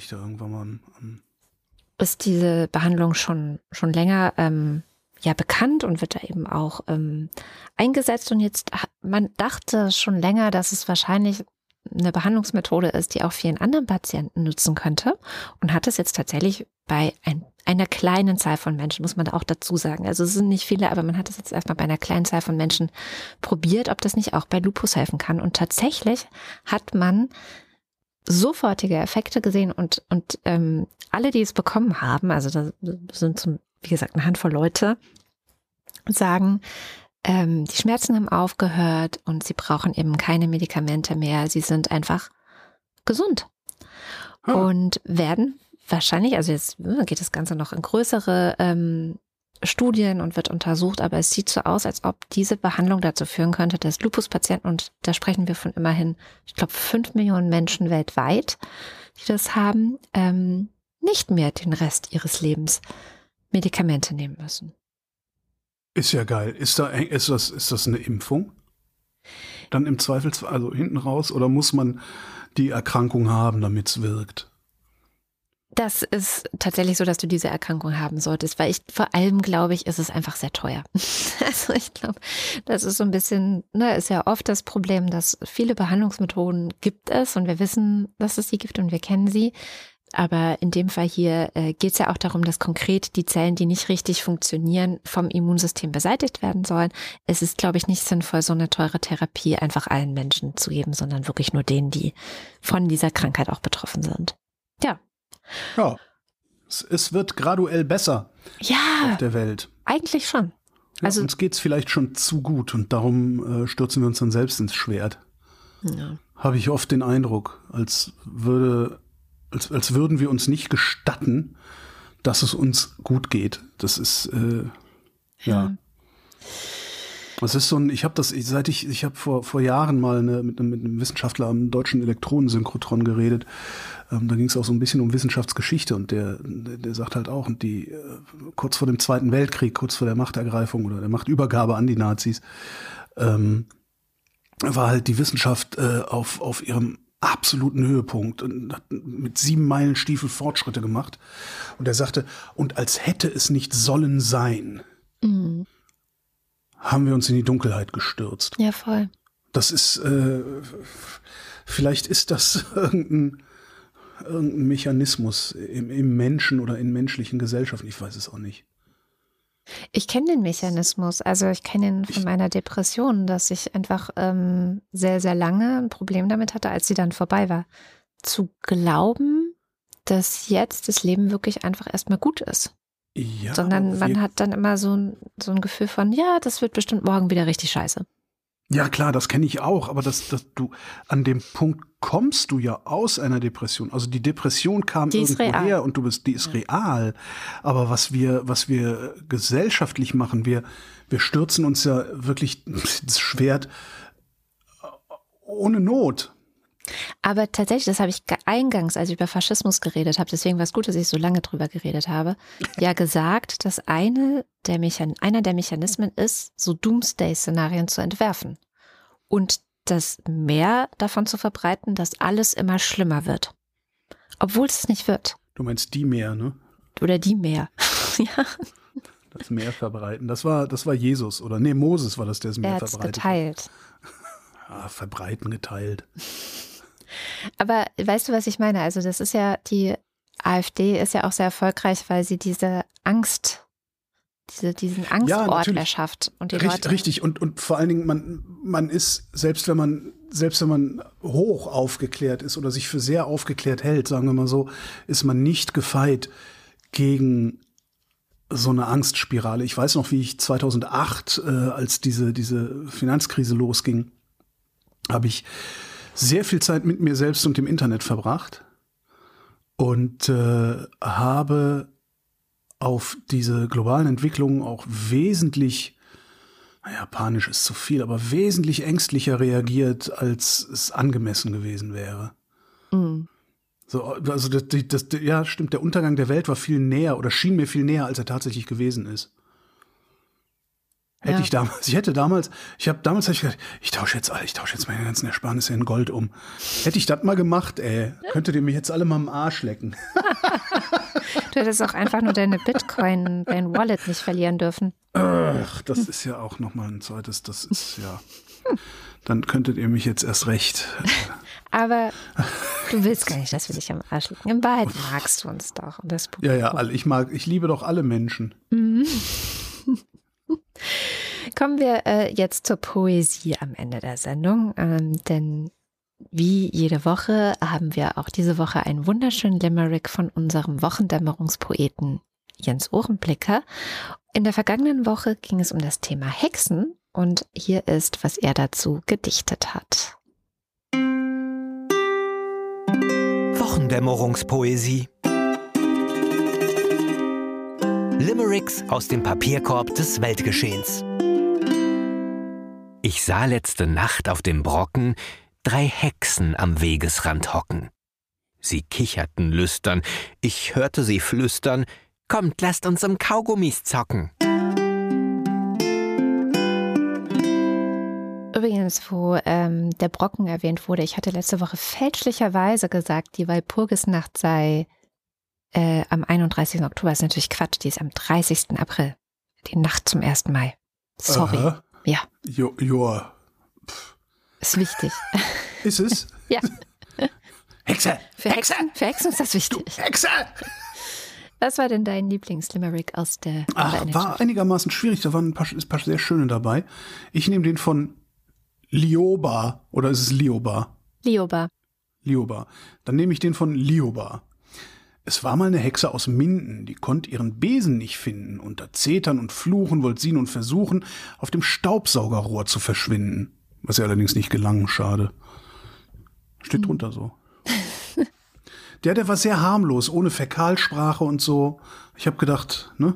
ist diese Behandlung schon länger bekannt und wird da eben auch eingesetzt. Und jetzt, man dachte schon länger, dass es wahrscheinlich eine Behandlungsmethode ist, die auch vielen anderen Patienten nutzen könnte und hat es jetzt tatsächlich bei einer kleinen Zahl von Menschen, muss man da auch dazu sagen. Also es sind nicht viele, aber man hat es jetzt erstmal bei einer kleinen Zahl von Menschen probiert, ob das nicht auch bei Lupus helfen kann. Und tatsächlich hat man sofortige Effekte gesehen und alle, die es bekommen haben, also da sind wie gesagt eine Handvoll Leute, sagen, die Schmerzen haben aufgehört und sie brauchen eben keine Medikamente mehr. Sie sind einfach gesund und werden wahrscheinlich, also jetzt geht das Ganze noch in größere Studien und wird untersucht, aber es sieht so aus, als ob diese Behandlung dazu führen könnte, dass Lupus-Patienten, und da sprechen wir von immerhin, ich glaube 5 Millionen Menschen weltweit, die das haben, nicht mehr den Rest ihres Lebens Medikamente nehmen müssen. Ist ja geil. Ist das eine Impfung? Dann im Zweifelsfall, also hinten raus, oder muss man die Erkrankung haben, damit es wirkt? Das ist tatsächlich so, dass du diese Erkrankung haben solltest, weil vor allem glaube ich, ist es einfach sehr teuer. Also ich glaube, das ist so ein bisschen, ist ja oft das Problem, dass viele Behandlungsmethoden gibt es und wir wissen, dass es sie gibt und wir kennen sie. Aber in dem Fall hier geht es ja auch darum, dass konkret die Zellen, die nicht richtig funktionieren, vom Immunsystem beseitigt werden sollen. Es ist, glaube ich, nicht sinnvoll, so eine teure Therapie einfach allen Menschen zu geben, sondern wirklich nur denen, die von dieser Krankheit auch betroffen sind. Ja. Ja, es wird graduell besser auf der Welt. Eigentlich schon. Ja, uns geht es vielleicht schon zu gut und darum stürzen wir uns dann selbst ins Schwert. Ja. Habe ich oft den Eindruck, als würden wir uns nicht gestatten, dass es uns gut geht. Das ist, ja. Das ist so ein, ich habe vor Jahren mal mit einem Wissenschaftler am deutschen Elektronensynchrotron geredet. Da ging es auch so ein bisschen um Wissenschaftsgeschichte und der sagt halt auch, und kurz vor dem Zweiten Weltkrieg, kurz vor der Machtergreifung oder der Machtübergabe an die Nazis, war halt die Wissenschaft auf ihrem absoluten Höhepunkt und hat mit 7 Meilenstiefel Fortschritte gemacht. Und er sagte, und als hätte es nicht sollen sein, haben wir uns in die Dunkelheit gestürzt. Ja, voll. Das ist, vielleicht ist das irgendein Mechanismus im Menschen oder in menschlichen Gesellschaften. Ich weiß es auch nicht. Ich kenne den Mechanismus, also ich kenne ihn von meiner Depression, dass ich einfach sehr, sehr lange ein Problem damit hatte, als sie dann vorbei war, zu glauben, dass jetzt das Leben wirklich einfach erstmal gut ist. Ja, sondern man hat dann immer so ein Gefühl von, ja, das wird bestimmt morgen wieder richtig scheiße. Ja klar, das kenne ich auch, aber dass du an dem Punkt kommst du ja aus einer Depression. Also die Depression kam irgendwo her und die ist real. Aber was wir gesellschaftlich machen, wir stürzen uns ja wirklich das Schwert ohne Not. Aber tatsächlich, das habe ich eingangs, als ich über Faschismus geredet habe, deswegen war es gut, dass ich so lange drüber geredet habe, ja gesagt, dass einer der Mechanismen ist, so Doomsday-Szenarien zu entwerfen und das mehr davon zu verbreiten, dass alles immer schlimmer wird. Obwohl es nicht wird. Du meinst die Meer, ne? Oder die Meer. Ja. Das Meer verbreiten. Das war Jesus, oder? Nee, Moses war das, der das Meer verbreitet. Er hat es geteilt. Ja, verbreiten, geteilt. Aber weißt du, was ich meine? Also das ist ja, die AfD ist ja auch sehr erfolgreich, weil sie diese Angst, diesen Angstort erschafft. Und die richtig. Und vor allen Dingen, man ist, selbst wenn man hoch aufgeklärt ist oder sich für sehr aufgeklärt hält, sagen wir mal so, ist man nicht gefeit gegen so eine Angstspirale. Ich weiß noch, wie ich 2008, als diese Finanzkrise losging, habe ich sehr viel Zeit mit mir selbst und dem Internet verbracht und habe auf diese globalen Entwicklungen auch wesentlich, panisch ist zu viel, aber wesentlich ängstlicher reagiert, als es angemessen gewesen wäre. Mhm. So, also ja, stimmt, der Untergang der Welt war viel näher oder schien mir viel näher, als er tatsächlich gewesen ist. Ich habe damals gedacht, ich tausche jetzt meine ganzen Ersparnisse in Gold um. Hätte ich das mal gemacht, könntet ihr mich jetzt alle mal am Arsch lecken. Du hättest auch einfach nur dein Wallet nicht verlieren dürfen. Ach, das ist ja auch nochmal ein zweites, das ist ja, dann könntet ihr mich jetzt erst recht. Aber du willst gar nicht, dass wir dich am Arsch lecken. In Wahrheit magst du uns doch. Und das ja, ich liebe doch alle Menschen. Mhm. Kommen wir jetzt zur Poesie am Ende der Sendung, denn wie jede Woche haben wir auch diese Woche einen wunderschönen Limerick von unserem Wochendämmerungspoeten Jens Ohrenblicker. In der vergangenen Woche ging es um das Thema Hexen und hier ist, was er dazu gedichtet hat. Wochendämmerungspoesie. Limericks aus dem Papierkorb des Weltgeschehens. Ich sah letzte Nacht auf dem Brocken 3 Hexen am Wegesrand hocken. Sie kicherten lüstern, ich hörte sie flüstern, kommt, lasst uns im Kaugummis zocken. Übrigens, wo der Brocken erwähnt wurde, ich hatte letzte Woche fälschlicherweise gesagt, die Walpurgisnacht sei am 31. Oktober. Ist natürlich Quatsch, die ist am 30. April. Die Nacht zum 1. Mai. Sorry. Aha. Ja. Joa. Ist wichtig. Ist es? Ja. Hexe! Für Hexen ist das wichtig. Du Hexe! Was war denn dein Lieblingslimerick aus der war einigermaßen schwierig. Da waren ein paar sehr schöne dabei. Ich nehme den von Lioba. Oder ist es Lioba? Lioba. Dann nehme ich den von Lioba. Es war mal eine Hexe aus Minden, die konnte ihren Besen nicht finden. Unter Zetern und Fluchen wollte sie nun versuchen, auf dem Staubsaugerrohr zu verschwinden. Was ihr allerdings nicht gelang, schade. Steht drunter so. Der war sehr harmlos, ohne Fäkalsprache und so. Ich habe gedacht, ne?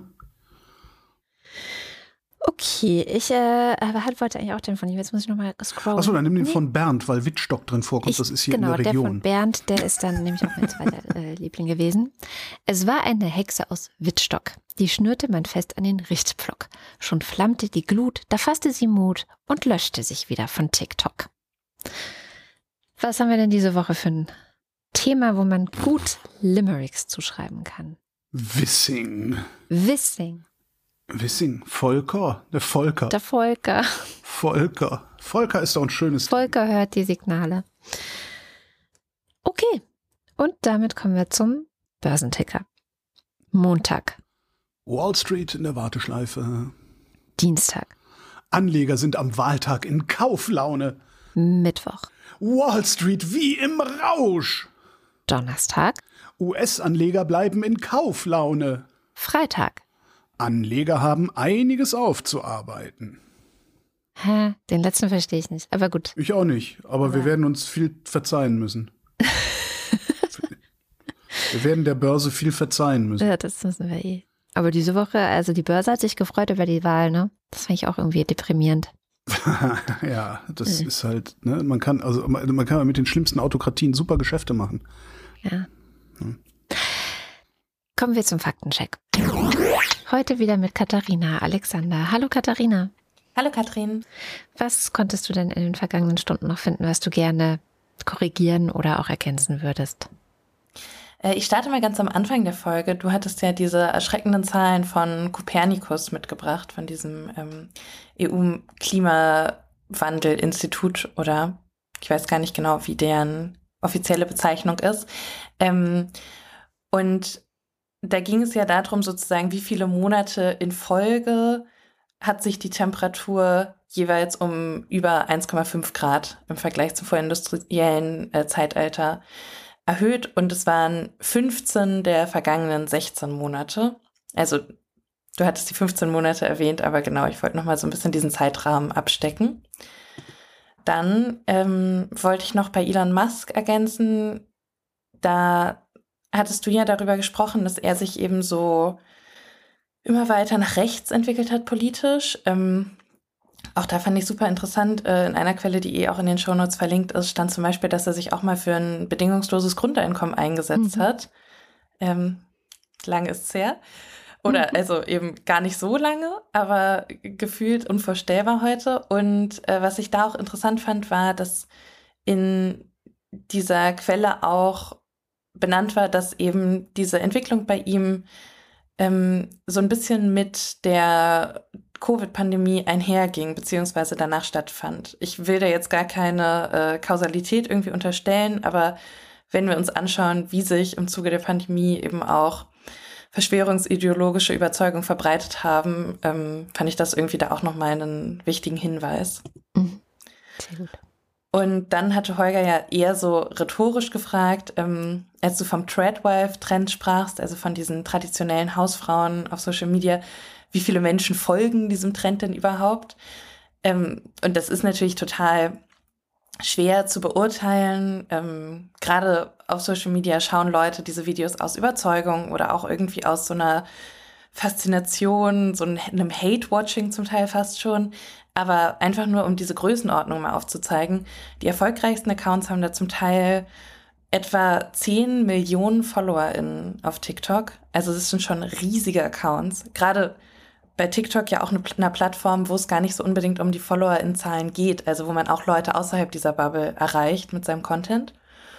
Okay, ich wollte eigentlich auch den von ihm. Jetzt muss ich nochmal scrollen. Achso, dann nimm den von Bernd, weil Wittstock drin vorkommt. Das ist hier in der Region. Genau, der von Bernd, der ist dann nämlich auch mein zweiter Liebling gewesen. Es war eine Hexe aus Wittstock. Die schnürte man fest an den Richtpflock. Schon flammte die Glut, da fasste sie Mut und löschte sich wieder von TikTok. Was haben wir denn diese Woche für ein Thema, wo man gut Limericks zuschreiben kann? Wissing. Volker. Der Volker. Volker ist doch ein schönes Volker hört die Signale. Okay, und damit kommen wir zum Börsenticker. Montag. Wall Street in der Warteschleife. Dienstag. Anleger sind am Wahltag in Kauflaune. Mittwoch. Wall Street wie im Rausch. Donnerstag. US-Anleger bleiben in Kauflaune. Freitag. Anleger haben einiges aufzuarbeiten. Den letzten verstehe ich nicht, aber gut. Ich auch nicht, aber wir werden uns viel verzeihen müssen. Wir werden der Börse viel verzeihen müssen. Ja, das müssen wir eh. Aber diese Woche, also die Börse hat sich gefreut über die Wahl, ne? Das fand ich auch irgendwie deprimierend. Ja, das ist halt, ne, man kann mit den schlimmsten Autokratien super Geschäfte machen. Ja. Kommen wir zum Faktencheck. Heute wieder mit Katharina Alexander. Hallo Katharina. Hallo Katrin. Was konntest du denn in den vergangenen Stunden noch finden, was du gerne korrigieren oder auch ergänzen würdest? Ich starte mal ganz am Anfang der Folge. Du hattest ja diese erschreckenden Zahlen von Copernicus mitgebracht, von diesem EU-Klimawandel-Institut oder ich weiß gar nicht genau, wie deren offizielle Bezeichnung ist. Und da ging es ja darum, sozusagen, wie viele Monate in Folge hat sich die Temperatur jeweils um über 1,5 Grad im Vergleich zum vorindustriellen Zeitalter erhöht. Und es waren 15 der vergangenen 16 Monate. Also du hattest die 15 Monate erwähnt, aber genau, ich wollte nochmal so ein bisschen diesen Zeitrahmen abstecken. Dann wollte ich noch bei Elon Musk ergänzen, da hattest du ja darüber gesprochen, dass er sich eben so immer weiter nach rechts entwickelt hat politisch. Auch da fand ich super interessant, in einer Quelle, die auch in den Shownotes verlinkt ist, stand zum Beispiel, dass er sich auch mal für ein bedingungsloses Grundeinkommen eingesetzt hat. Lange ist's her. Oder also eben gar nicht so lange, aber gefühlt unvorstellbar heute. Und was ich da auch interessant fand, war, dass in dieser Quelle auch benannt war, dass eben diese Entwicklung bei ihm so ein bisschen mit der Covid-Pandemie einherging, beziehungsweise danach stattfand. Ich will da jetzt gar keine Kausalität irgendwie unterstellen, aber wenn wir uns anschauen, wie sich im Zuge der Pandemie eben auch verschwörungsideologische Überzeugungen verbreitet haben, fand ich das irgendwie da auch nochmal einen wichtigen Hinweis. Sehr gut. Und dann hatte Holger ja eher so rhetorisch gefragt, als du vom Threadwife-Trend sprachst, also von diesen traditionellen Hausfrauen auf Social Media, wie viele Menschen folgen diesem Trend denn überhaupt? Und das ist natürlich total schwer zu beurteilen. Gerade auf Social Media schauen Leute diese Videos aus Überzeugung oder auch irgendwie aus so einer Faszination, so einem Hate-Watching zum Teil fast schon. Aber einfach nur, um diese Größenordnung mal aufzuzeigen. Die erfolgreichsten Accounts haben da zum Teil etwa 10 Millionen FollowerInnen auf TikTok. Also das sind schon riesige Accounts. Gerade bei TikTok ja auch eine Plattform, wo es gar nicht so unbedingt um die FollowerInnen-Zahlen geht. Also wo man auch Leute außerhalb dieser Bubble erreicht mit seinem Content.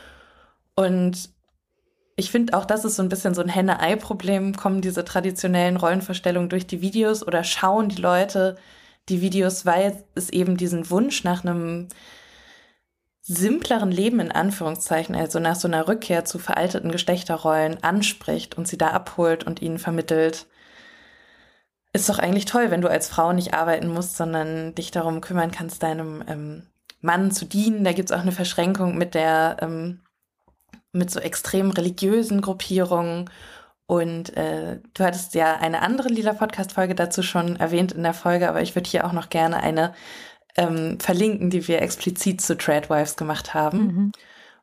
Und ich finde auch, das ist so ein bisschen so ein Henne-Ei-Problem. Kommen diese traditionellen Rollenvorstellungen durch die Videos oder schauen die Leute die Videos, weil es eben diesen Wunsch nach einem simpleren Leben in Anführungszeichen, also nach so einer Rückkehr zu veralteten Geschlechterrollen anspricht und sie da abholt und ihnen vermittelt. Ist doch eigentlich toll, wenn du als Frau nicht arbeiten musst, sondern dich darum kümmern kannst, deinem Mann zu dienen. Da gibt es auch eine Verschränkung mit so extrem religiösen Gruppierungen. Und du hattest ja eine andere Lila-Podcast-Folge dazu schon erwähnt in der Folge, aber ich würde hier auch noch gerne eine verlinken, die wir explizit zu Threadwives gemacht haben.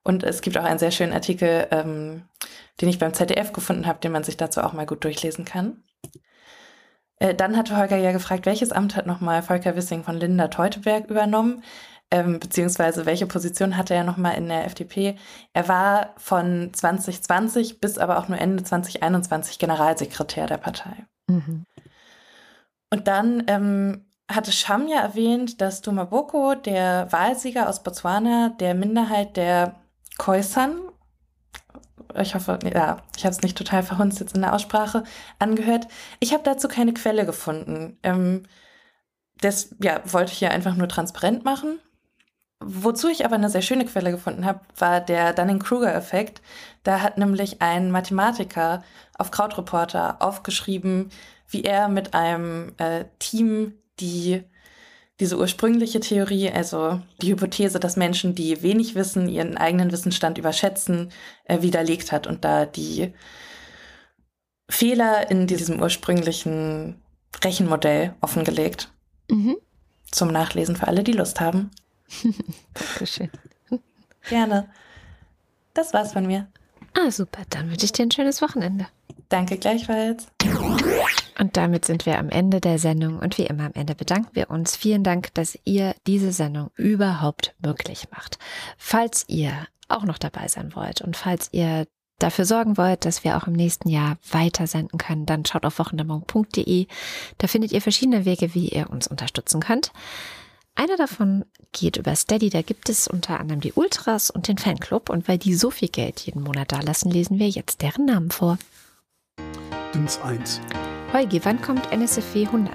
Und es gibt auch einen sehr schönen Artikel, den ich beim ZDF gefunden habe, den man sich dazu auch mal gut durchlesen kann. Dann hatte Holger ja gefragt, welches Amt hat nochmal Volker Wissing von Linda Teuteberg übernommen, beziehungsweise welche Position hatte er nochmal in der FDP. Er war von 2020 bis aber auch nur Ende 2021 Generalsekretär der Partei. Mhm. Und dann hatte Sham ja erwähnt, dass Duma Boko, der Wahlsieger aus Botswana, der Minderheit der Khoisan, ich hoffe, ja, ich habe es nicht total verhunzt jetzt in der Aussprache, angehört. Ich habe dazu keine Quelle gefunden. Das wollte ich hier einfach nur transparent machen. Wozu ich aber eine sehr schöne Quelle gefunden habe, war der Dunning-Kruger-Effekt. Da hat nämlich ein Mathematiker auf Krautreporter aufgeschrieben, wie er mit einem Team diese ursprüngliche Theorie, also die Hypothese, dass Menschen, die wenig wissen, ihren eigenen Wissensstand überschätzen, widerlegt hat und da die Fehler in diesem ursprünglichen Rechenmodell offengelegt. Mhm. Zum Nachlesen für alle, die Lust haben. Dankeschön. Gerne. Das war's von mir. Super, dann wünsche ich dir ein schönes Wochenende. Danke gleichfalls. Und damit sind wir am Ende der Sendung und wie immer am Ende bedanken wir uns. Vielen Dank, dass ihr diese Sendung überhaupt möglich macht. Falls ihr auch noch dabei sein wollt und falls ihr dafür sorgen wollt, dass wir auch im nächsten Jahr weiter senden können, dann schaut auf wochendämmerung.de. Da findet ihr verschiedene Wege, wie ihr uns unterstützen könnt. Einer davon geht über Steady, da gibt es unter anderem die Ultras und den Fanclub und weil die so viel Geld jeden Monat dalassen, lesen wir jetzt deren Namen vor. Dins 1. Holgi, wann kommt NSFW 100?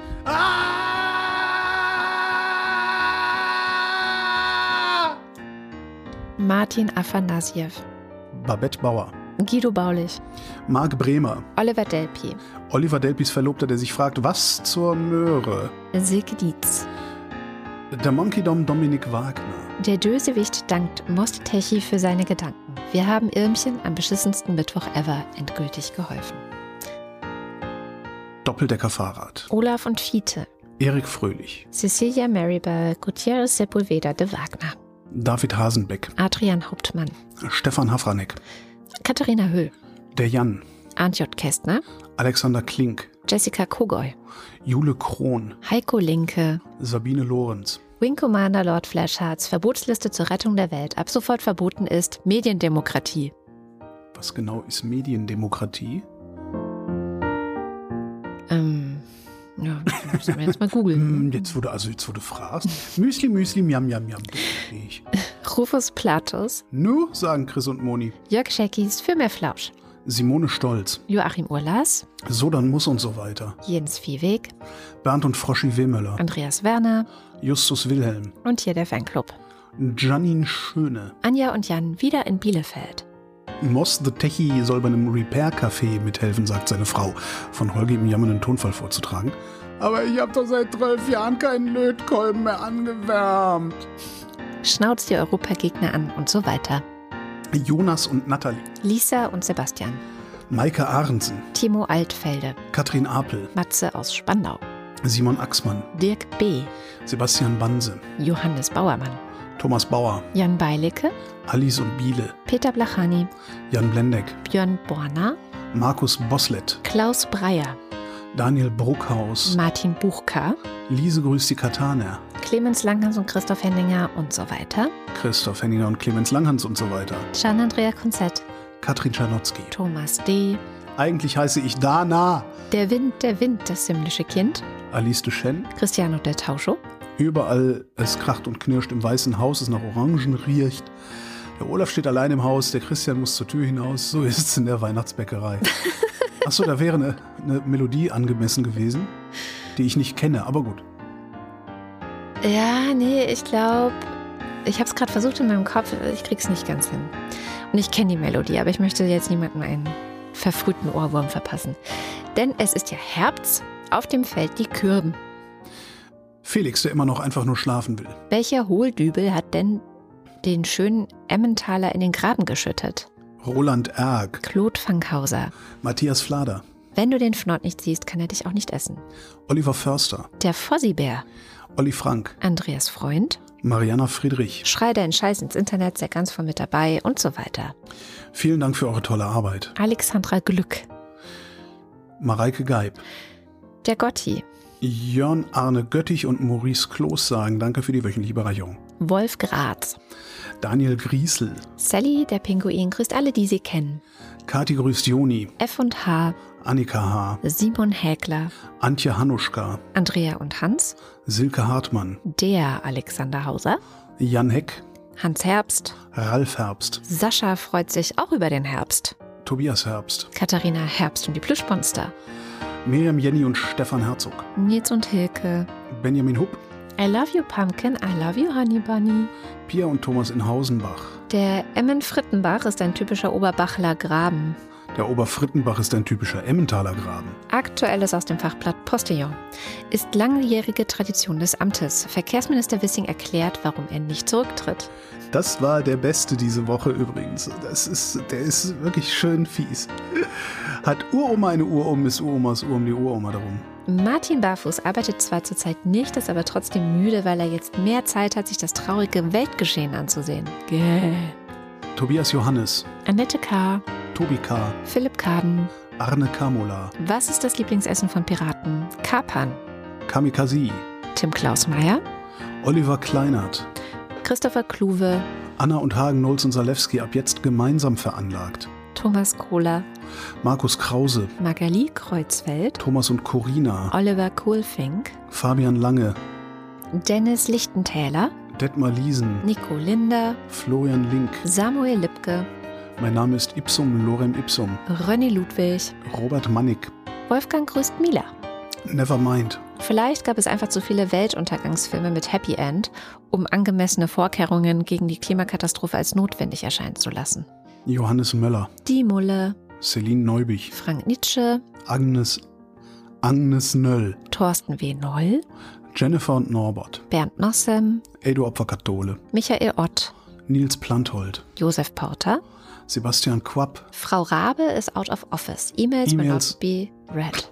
Martin Afanasiev, Babette Bauer. Guido Baulich, Marc Bremer. Oliver Delpy, Oliver Delpys Verlobter, der sich fragt, was zur Möhre? Silke Dietz. Der Monkey Dom Dominik Wagner. Der Dösewicht dankt Most Techi für seine Gedanken. Wir haben Irmchen am beschissensten Mittwoch ever endgültig geholfen. Doppeldecker-Fahrrad. Olaf und Fiete, Erik Fröhlich. Cecilia Maribel, Gutierrez Sepulveda de Wagner, David Hasenbeck. Adrian Hauptmann, Stefan Hafranek. Katharina Höll, Der Jan. Arndt J. Kästner, Alexander Klink. Jessica Kogoy, Jule Krohn. Heiko Linke, Sabine Lorenz. Wing Commander Lord Flashhearts, Verbotsliste zur Rettung der Welt. Ab sofort verboten ist Mediendemokratie. Was genau ist Mediendemokratie? Ja, müssen wir jetzt mal googeln. Jetzt, wo du fragst. Müsli, Müsli, Miam, Miam, Miam. Verstehe ich. Rufus Platus, Nu, sagen Chris und Moni. Jörg Scheckis für mehr Flausch, Simone Stolz. Joachim Urlas, So, dann muss und so weiter. Jens Viehweg, Bernd und Froschi Wehmöller. Andreas Werner Justus Wilhelm. und hier der Fanclub. Janine Schöne. Anja und Jan wieder in Bielefeld. Moss the Techie soll bei einem Repair-Café mithelfen, sagt seine Frau, von Holgi im jammernden Tonfall vorzutragen. Aber ich habe doch seit 12 Jahren keinen Lötkolben mehr angewärmt. Schnauzt die Europagegner an und so weiter. Jonas und Nathalie. Lisa und Sebastian. Maike Ahrensen. Timo Altfelde. Katrin Apel. Matze aus Spandau. Simon Axmann. Dirk B. Sebastian Banse. Johannes Bauermann. Thomas Bauer. Jan Beilicke. Alice und Biele. Peter Blachani. Jan Blendeck. Björn Borner. Markus Boslett. Klaus Breyer. Daniel Bruckhaus. Martin Buchka. Lise grüßt die Kataner. Clemens Langhans und Christoph Henninger und so weiter. Christoph Henninger und Clemens Langhans und so weiter. Gian-Andrea Konzett. Katrin Czarnotzki. Thomas D. Eigentlich heiße ich Dana. Der Wind, das himmlische Kind. Alice de Chen. Cristiano del Tauscho. Überall es kracht und knirscht im Weißen Haus, es nach Orangen riecht. Der Olaf steht allein im Haus, der Christian muss zur Tür hinaus. So ist es in der Weihnachtsbäckerei. Achso, da wäre eine Melodie angemessen gewesen, die ich nicht kenne, aber gut. Ja, nee, ich glaube, ich habe es gerade versucht in meinem Kopf, ich krieg's nicht ganz hin. Und ich kenne die Melodie, aber ich möchte jetzt niemandem einen verfrühten Ohrwurm verpassen. Denn es ist ja Herbst, auf dem Feld die Kürben. Felix, der immer noch einfach nur schlafen will. Welcher Hohldübel hat denn den schönen Emmentaler in den Graben geschüttet? Roland Erck. Claude Fankhauser. Matthias Flader. Wenn du den Fnord nicht siehst, kann er dich auch nicht essen. Oliver Förster. Der Fossibär. Olli Frank, Andreas Freund, Mariana Friedrich. Schrei deinen Scheiß ins Internet, sehr ganz voll mit dabei und so weiter. Vielen Dank für eure tolle Arbeit. Alexandra Glück, Mareike Geib, der Gotti, Jörn Arne Göttich und Maurice Kloß sagen Danke für die wöchentliche Bereicherung. Wolf Graz, Daniel Griesel, Sally, der Pinguin, grüßt alle, die sie kennen. Kati grüßt Joni, F&H, Annika H., Simon Häkler, Antje Hanuschka, Andrea und Hans, Silke Hartmann, der Alexander Hauser, Jan Heck, Hans Herbst, Ralf Herbst, Sascha freut sich auch über den Herbst, Tobias Herbst, Katharina Herbst und die Plüschmonster, Miriam Jenny und Stefan Herzog, Nils und Hilke, Benjamin Hupp, I love you Pumpkin, I love you Honey Bunny. Pia und Thomas in Hausenbach. Der Emmen-Frittenbach ist ein typischer Oberbachler Graben. Der Oberfrittenbach ist ein typischer Emmentaler Graben. Aktuelles aus dem Fachblatt Postillon. Ist langjährige Tradition des Amtes. Verkehrsminister Wissing erklärt, warum er nicht zurücktritt. Das war der Beste diese Woche übrigens. Der ist wirklich schön fies. Hat Uroma eine Urom, ist Uromas Urom die Uroma darum. Martin Barfuß arbeitet zwar zurzeit nicht, ist aber trotzdem müde, weil er jetzt mehr Zeit hat, sich das traurige Weltgeschehen anzusehen. Tobias Johannes, Annette K., Tobi K., Philipp Kaden. Arne Kamola, Was ist das Lieblingsessen von Piraten? Kapern. Kamikaze, Tim Klausmeier, Oliver Kleinert, Christopher Kluwe, Anna und Hagen Nolz und Salewski ab jetzt gemeinsam veranlagt. Thomas Kohler, Markus Krause, Magali Kreuzfeld, Thomas und Corina, Oliver Kohlfink, Fabian Lange, Dennis Lichtentäler, Detmar Liesen, Nico Linder, Florian Link. Samuel Lipke, Mein Name ist Ipsum Lorem Ipsum. René Ludwig, Robert Mannig. Wolfgang grüßt Mila. Nevermind. Vielleicht gab es einfach zu viele Weltuntergangsfilme mit Happy End, um angemessene Vorkehrungen gegen die Klimakatastrophe als notwendig erscheinen zu lassen. Johannes Möller. Die Mulle, Celine Neubich. Frank Nietzsche, Agnes Nöll. Thorsten W. Noll, Jennifer und Norbert. Bernd Nossem, Edo Opferkathole. Michael Ott, Nils Planthold. Josef Porter, Sebastian Quapp. Frau Rabe ist out of office. E-Mails will not be read.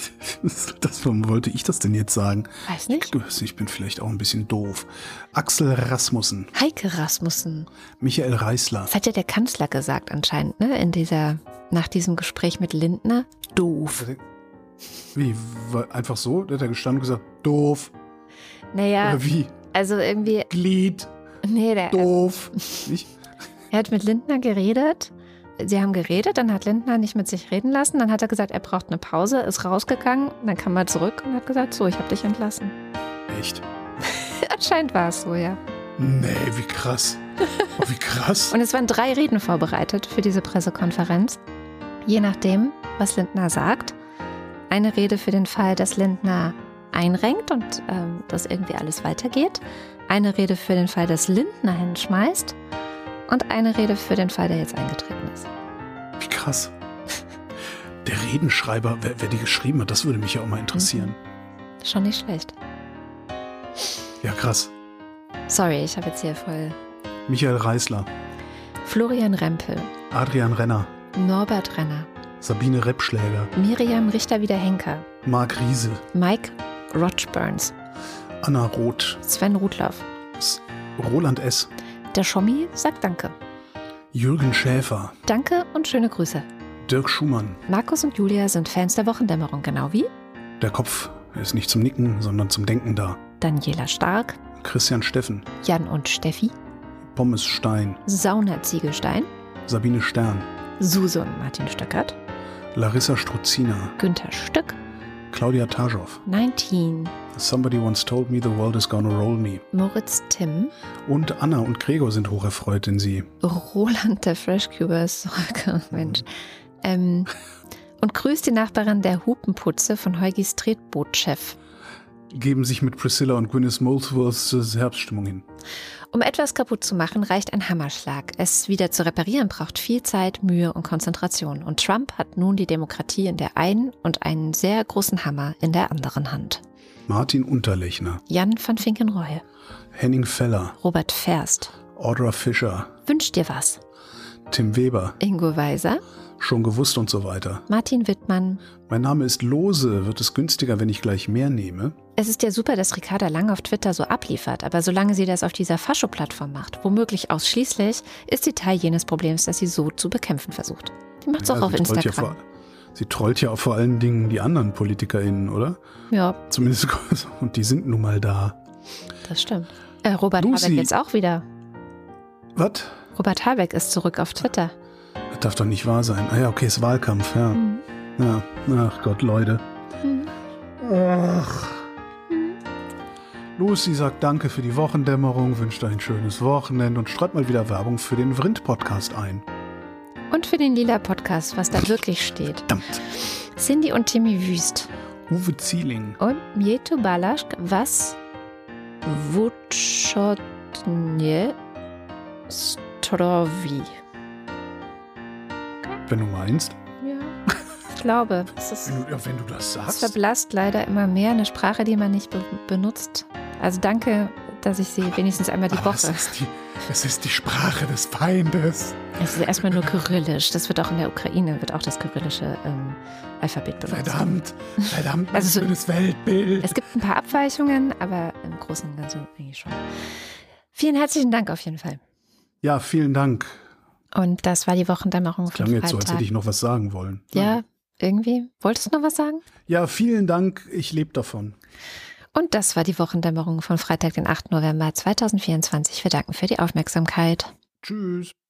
Warum wollte ich das denn jetzt sagen? Weiß nicht. Ich bin vielleicht auch ein bisschen doof. Axel Rasmussen. Heike Rasmussen. Michael Reißler. Das hat ja der Kanzler gesagt anscheinend, ne? Nach diesem Gespräch mit Lindner. Doof. Wie? Einfach so? Der hat gestanden und gesagt, doof. Naja, Oder wie? also irgendwie. Glied. Nee, Doof. Nicht? Er hat mit Lindner geredet. Sie haben geredet, dann hat Lindner nicht mit sich reden lassen. Dann hat er gesagt, er braucht eine Pause, ist rausgegangen. Dann kam er zurück und hat gesagt, so, ich habe dich entlassen. Echt? Anscheinend war es so, ja. Nee, wie krass. Oh, wie krass. Und es waren 3 Reden vorbereitet für diese Pressekonferenz. Je nachdem, was Lindner sagt. Eine Rede für den Fall, dass Lindner einrenkt und dass irgendwie alles weitergeht. Eine Rede für den Fall, dass Lindner hinschmeißt. Und eine Rede für den Fall, der jetzt eingetreten ist. Wie krass. Der Redenschreiber, wer die geschrieben hat, das würde mich ja auch mal interessieren. Schon nicht schlecht. Ja, krass. Sorry, ich habe jetzt hier voll... Michael Reißler, Florian Rempel, Adrian Renner, Norbert Renner, Sabine Reppschläger, Miriam Richter-Wiederhenker, Marc Riese, Mike Rochburns, Anna Roth, Sven Rudloff. Roland S., Der Schommi sagt Danke. Jürgen Schäfer, Danke und schöne Grüße. Dirk Schumann. Markus und Julia sind Fans der Wochendämmerung, genau wie Der Kopf ist nicht zum Nicken, sondern zum Denken da. Daniela Stark, Christian Steffen, Jan und Steffi, Pommes Stein, Sauna Ziegelstein, Sabine Stern, Suse und Martin Stöckert, Larissa Struzina, Günther Stück, Claudia Taschow, 19, Somebody once told me the world is gonna roll me. Moritz Timm, Und Anna und Gregor sind hocherfreut, denn sie Roland der Freshcuber ist zurück. Mensch. Und grüßt die Nachbarin der Hupenputze von Heugis Tretbootchef. geben sich mit Priscilla und Gwyneth Molesworths Herbststimmung hin. Um etwas kaputt zu machen, reicht ein Hammerschlag. Es wieder zu reparieren braucht viel Zeit, Mühe und Konzentration. Und Trump hat nun die Demokratie in der einen und einen sehr großen Hammer in der anderen Hand. Martin Unterlechner, Jan van Finkenreue, Henning Feller, Robert Ferst, Audra Fischer, Wünsch dir was, Tim Weber, Ingo Weiser, schon gewusst und so weiter. Martin Wittmann. Mein Name ist Lose. Wird es günstiger, wenn ich gleich mehr nehme? Es ist ja super, dass Ricarda Lang auf Twitter so abliefert, aber solange sie das auf dieser Fascho-Plattform macht, womöglich ausschließlich, ist sie Teil jenes Problems, das sie so zu bekämpfen versucht. Die macht es auch auf Instagram. Sie trollt ja auch vor allen Dingen die anderen PolitikerInnen, oder? Ja. Zumindest, und die sind nun mal da. Das stimmt. Robert Habeck jetzt auch wieder. Was? Robert Habeck ist zurück auf Twitter. Das darf doch nicht wahr sein. Ah ja, okay, ist Wahlkampf, ja. Ja. Ach Gott, Leute. Ach. Lucy sagt danke für die Wochendämmerung, wünscht ein schönes Wochenende und streut mal wieder Werbung für den Vrind-Podcast ein. Und für den Lila-Podcast, was da wirklich steht. Verdammt. Cindy und Timmy Wüst. Uwe Zieling. Und Mieto Balaschk, was Wutschotnie Strovi. Wenn du meinst. Ja, ich glaube. Wenn du das sagst. Es verblasst leider immer mehr, eine Sprache, die man nicht benutzt. Also danke, dass ich sie wenigstens einmal die Woche. Es ist die Sprache des Feindes. Es ist erstmal nur Kyrillisch. Das wird auch in der Ukraine, wird auch das kyrillische Alphabet benutzt. Verdammt, also ein schönes Weltbild. Es gibt ein paar Abweichungen, aber im Großen und Ganzen eigentlich schon. Vielen herzlichen Dank auf jeden Fall. Ja, vielen Dank. Und das war die Wochendämmerung von Freitag. Klang jetzt so, als hätte ich noch was sagen wollen. Ja, irgendwie. Wolltest du noch was sagen? Ja, vielen Dank. Ich lebe davon. Und das war die Wochendämmerung von Freitag, den 8. November 2024. Wir danken für die Aufmerksamkeit. Tschüss.